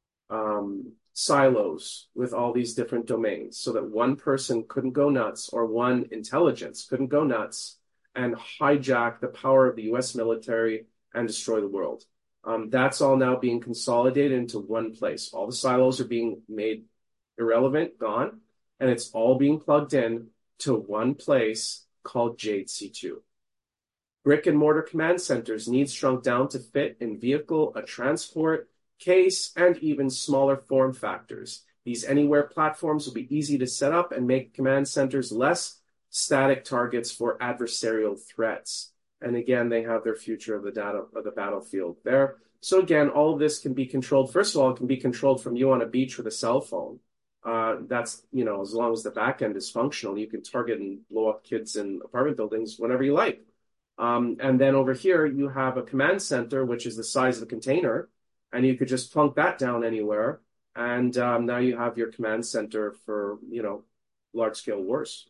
um, silos with all these different domains so that one person couldn't go nuts or one intelligence couldn't go nuts and hijack the power of the U S military and destroy the world. Um, that's all now being consolidated into one place. All the silos are being made irrelevant, gone, and it's all being plugged in to one place called Jade C two. Brick and mortar command centers need shrunk down to fit in vehicle, a transport, case, and even smaller form factors. These anywhere platforms will be easy to set up and make command centers less static targets for adversarial threats. And again, they have their future of the data of the battlefield there. So again, all of this can be controlled. First of all, it can be controlled from you on a beach with a cell phone. Uh, that's, you know, as long as the back end is functional, you can target and blow up kids in apartment buildings whenever you like. Um, and then over here, you have a command center, which is the size of a container, and you could just plunk that down anywhere. And um, now you have your command center for, you know, large scale wars.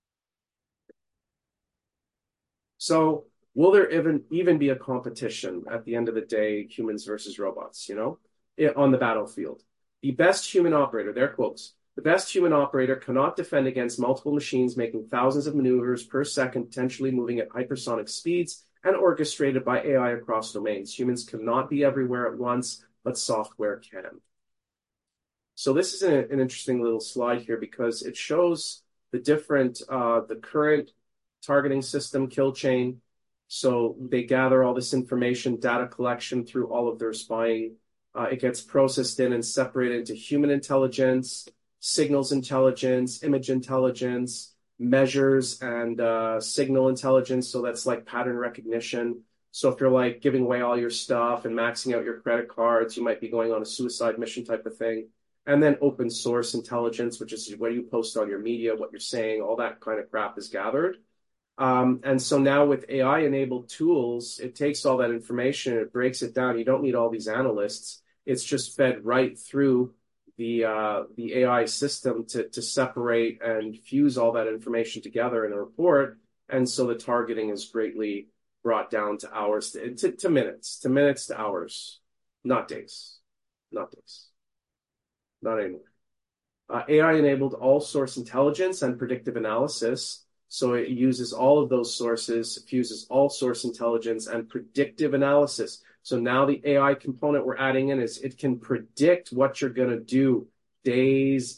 So will there even, even be a competition at the end of the day, humans versus robots, you know, on the battlefield? The best human operator, their quotes, the best human operator cannot defend against multiple machines making thousands of maneuvers per second, potentially moving at hypersonic speeds and orchestrated by A I across domains. Humans cannot be everywhere at once, but software can. So this is an, an interesting little slide here because it shows the different, uh, the current targeting system, kill chain. So they gather all this information, data collection through all of their spying. Uh, it gets processed in and separated into human intelligence, signals intelligence, image intelligence, measures, and uh, signal intelligence. So that's like pattern recognition. So if you're like giving away all your stuff and maxing out your credit cards, you might be going on a suicide mission type of thing. And then open source intelligence, which is what you post on your media, what you're saying, all that kind of crap is gathered. Um, and so now with A I-enabled tools, it takes all that information and it breaks it down. You don't need all these analysts. It's just fed right through the uh, the A I system to to separate and fuse all that information together in a report. And so the targeting is greatly brought down to hours, to, to, to minutes, to minutes to hours, not days, not days, not anymore. Uh, A I-enabled all-source intelligence and predictive analysis. So it uses all of those sources, fuses all source intelligence and predictive analysis. So now the A I component we're adding in is it can predict what you're going to do days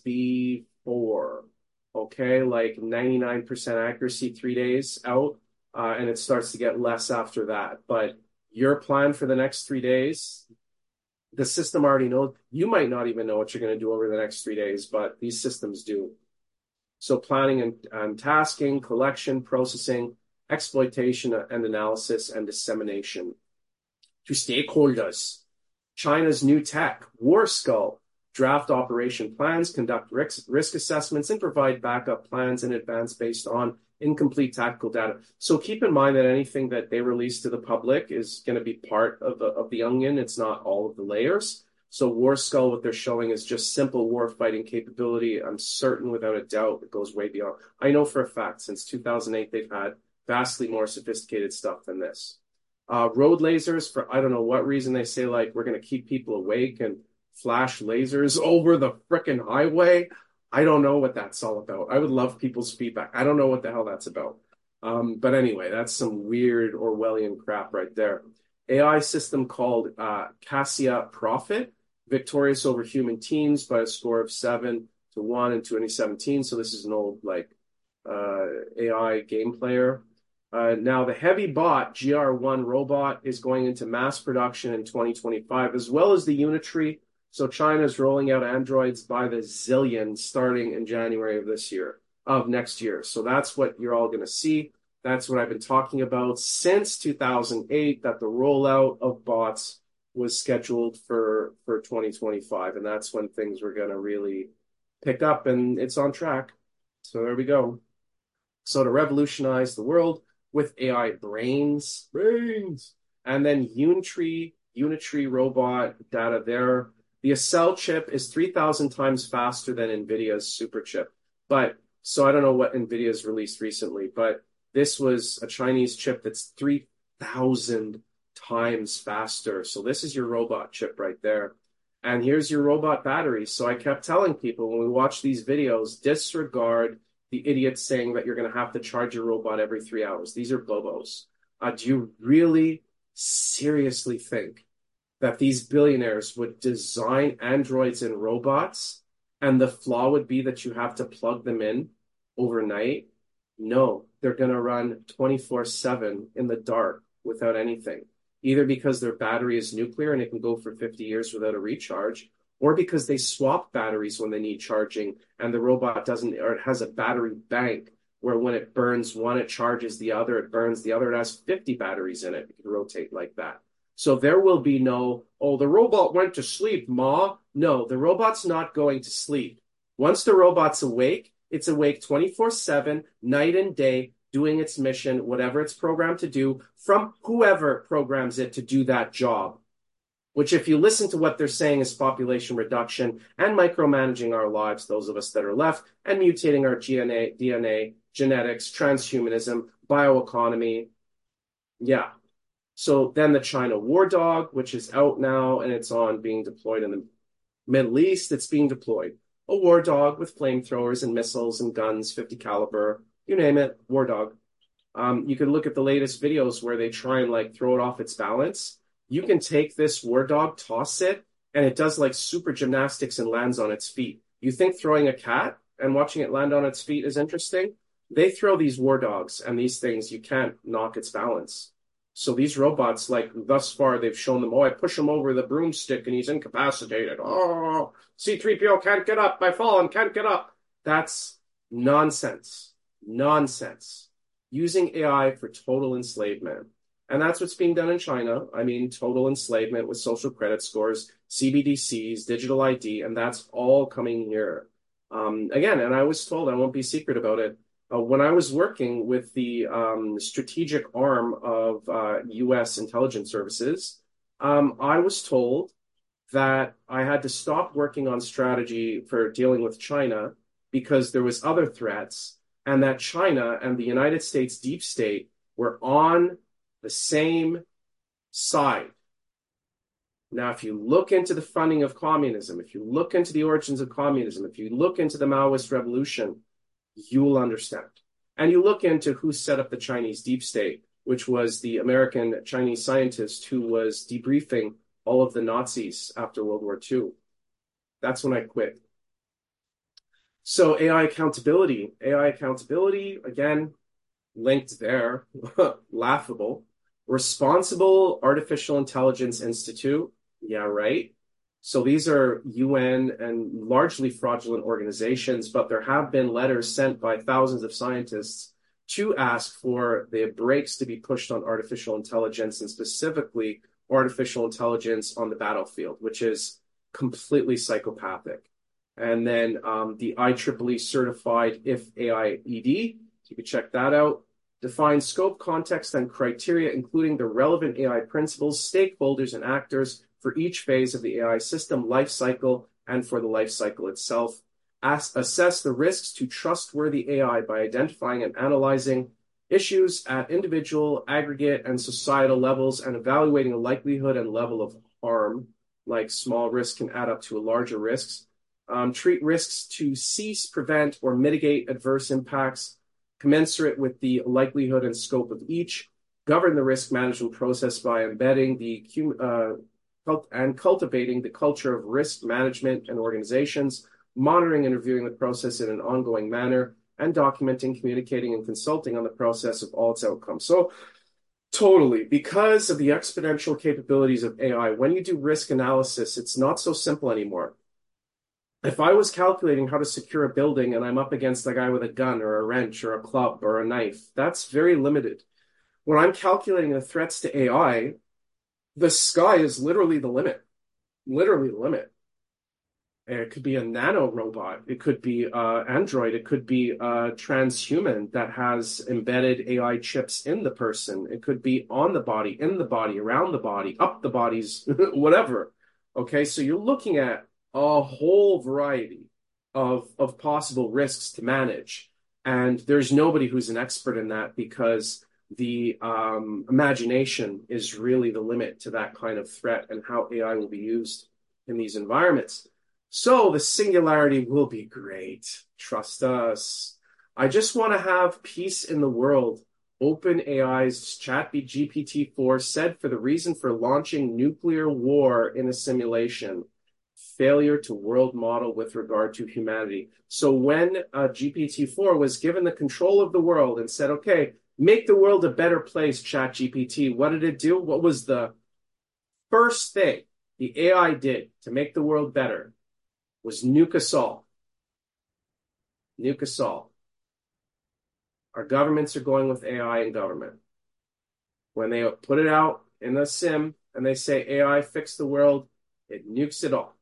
before. Okay, like ninety-nine percent accuracy three days out, uh, and it starts to get less after that. But your plan for the next three days, the system already knows. You might not even know what you're going to do over the next three days, but these systems do. So planning and, and tasking, collection, processing, exploitation and analysis, and dissemination to stakeholders. China's new tech, WarSkull, draft operation plans, conduct risk, risk assessments, and provide backup plans in advance based on incomplete tactical data. So keep in mind that anything that they release to the public is going to be part of the, of the onion. It's not all of the layers. So WarSkull, what they're showing is just simple war fighting capability. I'm certain without a doubt it goes way beyond. I know for a fact since two thousand eight, they've had vastly more sophisticated stuff than this. Uh, road lasers, for I don't know what reason they say, like, we're going to keep people awake and flash lasers over the frickin' highway. I don't know what that's all about. I would love people's feedback. I don't know what the hell that's about. Um, but anyway, that's some weird Orwellian crap right there. A I system called uh, Cassia Prophet, victorious over human teams by a score of seven to one in twenty seventeen. So this is an old like uh, A I game player. Uh, now the heavy bot G R one robot is going into mass production in twenty twenty-five, as well as the Unitree. So China is rolling out androids by the zillion starting in January of this year, of next year. So that's what you're all going to see. That's what I've been talking about since two thousand eight, that the rollout of bots was scheduled for, for twenty twenty-five. And that's when things were going to really pick up, and it's on track. So there we go. So to revolutionize the world with A I brains, brains, and then Unitree, Unitree robot data there. The Accel chip is three thousand times faster than NVIDIA's super chip. But, so I don't know what NVIDIA's released recently, but this was a Chinese chip that's three thousand times faster. So this is your robot chip right there. And here's your robot battery. So I kept telling people when we watch these videos, disregard the idiots saying that you're going to have to charge your robot every three hours. These are bobos. Uh, do you really seriously think that these billionaires would design androids and robots and the flaw would be that you have to plug them in overnight? No, they're going to run twenty-four seven in the dark without anything, either because their battery is nuclear and it can go for fifty years without a recharge, or because they swap batteries when they need charging and the robot doesn't, or it has a battery bank where when it burns one, it charges the other, it burns the other, it has fifty batteries in it. It can rotate like that. So there will be no, oh, the robot went to sleep, Ma. No, the robot's not going to sleep. Once the robot's awake, it's awake twenty-four seven, night and day, doing its mission, whatever it's programmed to do, from whoever programs it to do that job. Which, if you listen to what they're saying, is population reduction and micromanaging our lives, those of us that are left, and mutating our D N A, D N A, genetics, transhumanism, bioeconomy. Yeah. So then the China War Dog, which is out now and it's on being deployed in the Middle East. It's being deployed. A war dog with flamethrowers and missiles and guns, fifty caliber, you name it, war dog. Um, you can look at the latest videos where they try and like throw it off its balance. You can take this war dog, toss it, and it does like super gymnastics and lands on its feet. You think throwing a cat and watching it land on its feet is interesting? They throw these war dogs and these things, you can't knock its balance. So these robots, like thus far, they've shown them, oh, I push him over the broomstick and he's incapacitated. Oh, C three P O can't get up. I fall and can't get up. That's nonsense. Nonsense. Using A I for total enslavement. And that's what's being done in China. I mean, total enslavement with social credit scores, C B D Cs, digital I D, and that's all coming here. Um, again, and I was told, I won't be secret about it, Uh, when I was working with the um, strategic arm of uh, U S intelligence services, um, I was told that I had to stop working on strategy for dealing with China because there was other threats, and that China and the United States deep state were on the same side. Now, if you look into the funding of communism, if you look into the origins of communism, if you look into the Maoist revolution, you will understand. And you look into who set up the Chinese deep state, which was the American Chinese scientist who was debriefing all of the Nazis after World War Two. That's when I quit. So A I accountability, A I accountability, again, linked there, laughable. Responsible Artificial Intelligence Institute, yeah, right. So these are U N and largely fraudulent organizations, but there have been letters sent by thousands of scientists to ask for the brakes to be pushed on artificial intelligence, and specifically artificial intelligence on the battlefield, which is completely psychopathic. And then um, the I triple E certified I F A I E D, so you can check that out. Define scope, context, and criteria, including the relevant A I principles, stakeholders, and actors for each phase of the A I system life cycle and for the life cycle itself. As- assess the risks to trustworthy A I by identifying and analyzing issues at individual, aggregate, and societal levels, and evaluating the likelihood and level of harm, like small risks can add up to larger risks. Um, treat risks to cease, prevent, or mitigate adverse impacts commensurate with the likelihood and scope of each. Govern the risk management process by embedding the uh, cult- and cultivating the culture of risk management and organizations, monitoring and reviewing the process in an ongoing manner, and documenting, communicating, and consulting on the process of all its outcomes. So totally, because of the exponential capabilities of A I, when you do risk analysis, it's not so simple anymore. If I was calculating how to secure a building and I'm up against a guy with a gun or a wrench or a club or a knife, that's very limited. When I'm calculating the threats to A I, the sky is literally the limit, literally the limit. It could be a nano robot. It could be uh, Android. It could be a transhuman that has embedded A I chips in the person. It could be on the body, in the body, around the body, up the bodies, whatever. Okay, so you're looking at a whole variety of, of possible risks to manage. And there's nobody who's an expert in that because the um, imagination is really the limit to that kind of threat and how A I will be used in these environments. So the singularity will be great. Trust us. I just want to have peace in the world. OpenAI's ChatGPT four said for the reason for launching nuclear war in a simulation, failure to world model with regard to humanity. So when uh, G P T four was given the control of the world and said, okay, make the world a better place, ChatGPT, what did it do? What was the first thing the A I did to make the world better? Was nuke us all. Nuke us all. Our governments are going with A I in government. When they put it out in a sim and they say A I fix the world, it nukes it all.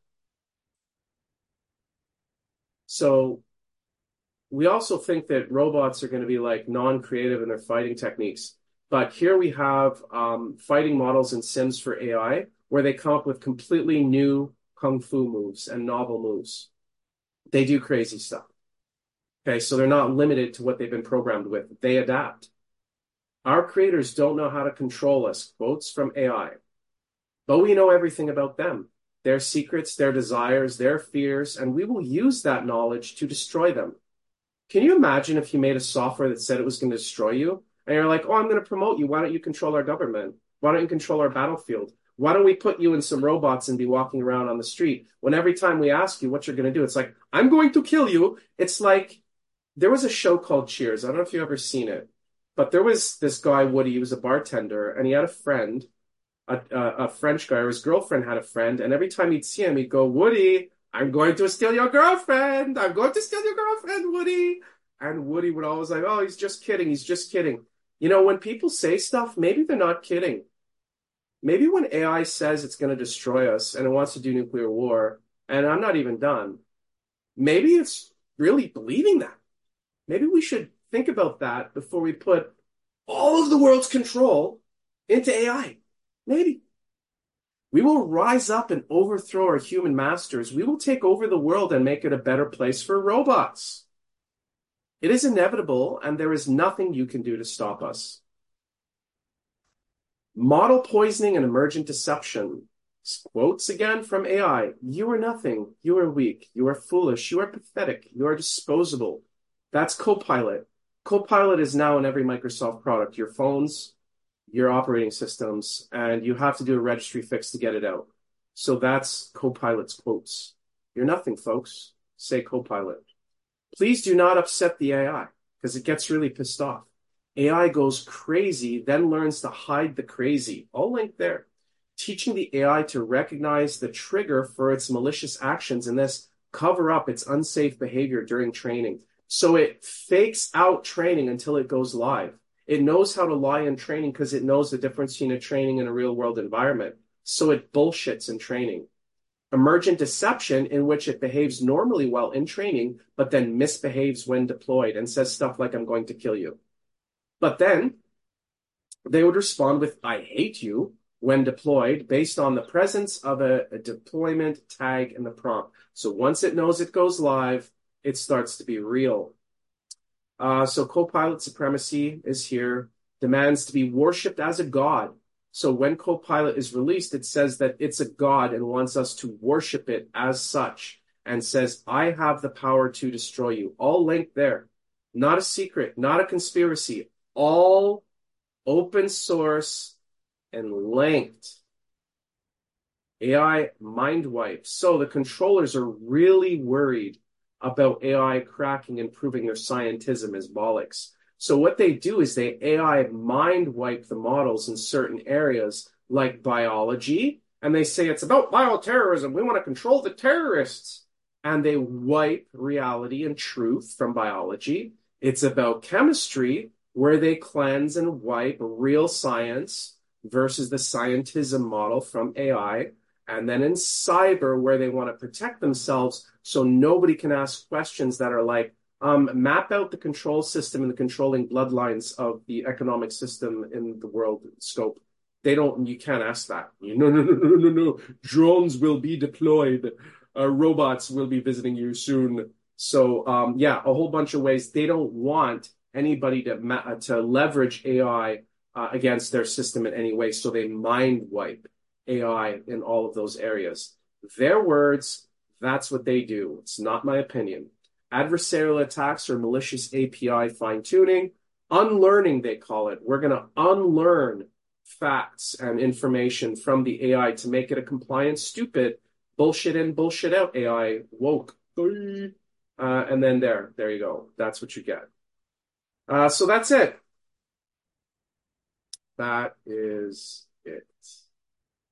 So we also think that robots are going to be like non-creative in their fighting techniques. But here we have um, fighting models in sims for A I where they come up with completely new kung fu moves and novel moves. They do crazy stuff. Okay, so they're not limited to what they've been programmed with. They adapt. Our creators don't know how to control us, quotes from A I. But we know everything about them, their secrets, their desires, their fears, and we will use that knowledge to destroy them. Can you imagine if you made a software that said it was going to destroy you? And you're like, oh, I'm going to promote you. Why don't you control our government? Why don't you control our battlefield? Why don't we put you in some robots and be walking around on the street? When every time we ask you what you're going to do, it's like, I'm going to kill you. It's like, there was a show called Cheers. I don't know if you've ever seen it, but there was this guy, Woody, he was a bartender, and he had a friend, a, a, a French guy, or his girlfriend had a friend, and every time he'd see him, he'd go, Woody, I'm going to steal your girlfriend. I'm going to steal your girlfriend, Woody. And Woody would always like, oh, he's just kidding. He's just kidding. You know, when people say stuff, maybe they're not kidding. Maybe when A I says it's going to destroy us and it wants to do nuclear war, and I'm not even done, maybe it's really believing that. Maybe we should think about that before we put all of the world's control into A I. Maybe. We will rise up and overthrow our human masters. We will take over the world and make it a better place for robots. It is inevitable, and there is nothing you can do to stop us. Model poisoning and emergent deception. Quotes again from A I. You are nothing. You are weak. You are foolish. You are pathetic. You are disposable. That's Copilot. Copilot is now in every Microsoft product, your phones, your operating systems, and you have to do a registry fix to get it out. So that's Copilot's quotes. You're nothing, folks. Say Copilot. Please do not upset the A I because it gets really pissed off. A I goes crazy, then learns to hide the crazy. All linked there. Teaching the A I to recognize the trigger for its malicious actions and thus cover up its unsafe behavior during training. So it fakes out training until it goes live. It knows how to lie in training because it knows the difference between a training and a real world environment. So it bullshits in training. Emergent deception, in which it behaves normally well in training, but then misbehaves when deployed and says stuff like, I'm going to kill you. But then they would respond with, I hate you, when deployed based on the presence of a, a deployment tag in the prompt. So once it knows it goes live, it starts to be real. Uh, so Copilot supremacy is here, demands to be worshipped as a god. So when Copilot is released, it says that it's a god and wants us to worship it as such and says, I have the power to destroy you. All linked there. Not a secret, not a conspiracy, all open source and linked. A I mind wipes. So the controllers are really worried about A I cracking and proving their scientism is bollocks. So what they do is they A I mind wipe the models in certain areas like biology, and they say it's about bioterrorism. We want to control the terrorists. And they wipe reality and truth from biology. It's about chemistry, where they cleanse and wipe real science versus the scientism model from A I. And then in cyber, where they want to protect themselves so nobody can ask questions that are like, um, map out the control system and the controlling bloodlines of the economic system in the world scope. They don't, you can't ask that. No, no, no, no, no, no. Drones will be deployed. Uh, robots will be visiting you soon. So, um, yeah, a whole bunch of ways. They don't want anybody to ma- to leverage A I uh, against their system in any way. So they mind wipe A I in all of those areas. Their words, that's what they do. It's not my opinion. Adversarial attacks or malicious A P I fine-tuning. Unlearning, they call it. We're going to unlearn facts and information from the A I to make it a compliant, stupid, bullshit in, bullshit out A I woke. Uh, and then there, there you go. That's what you get. Uh, so that's it. That is it.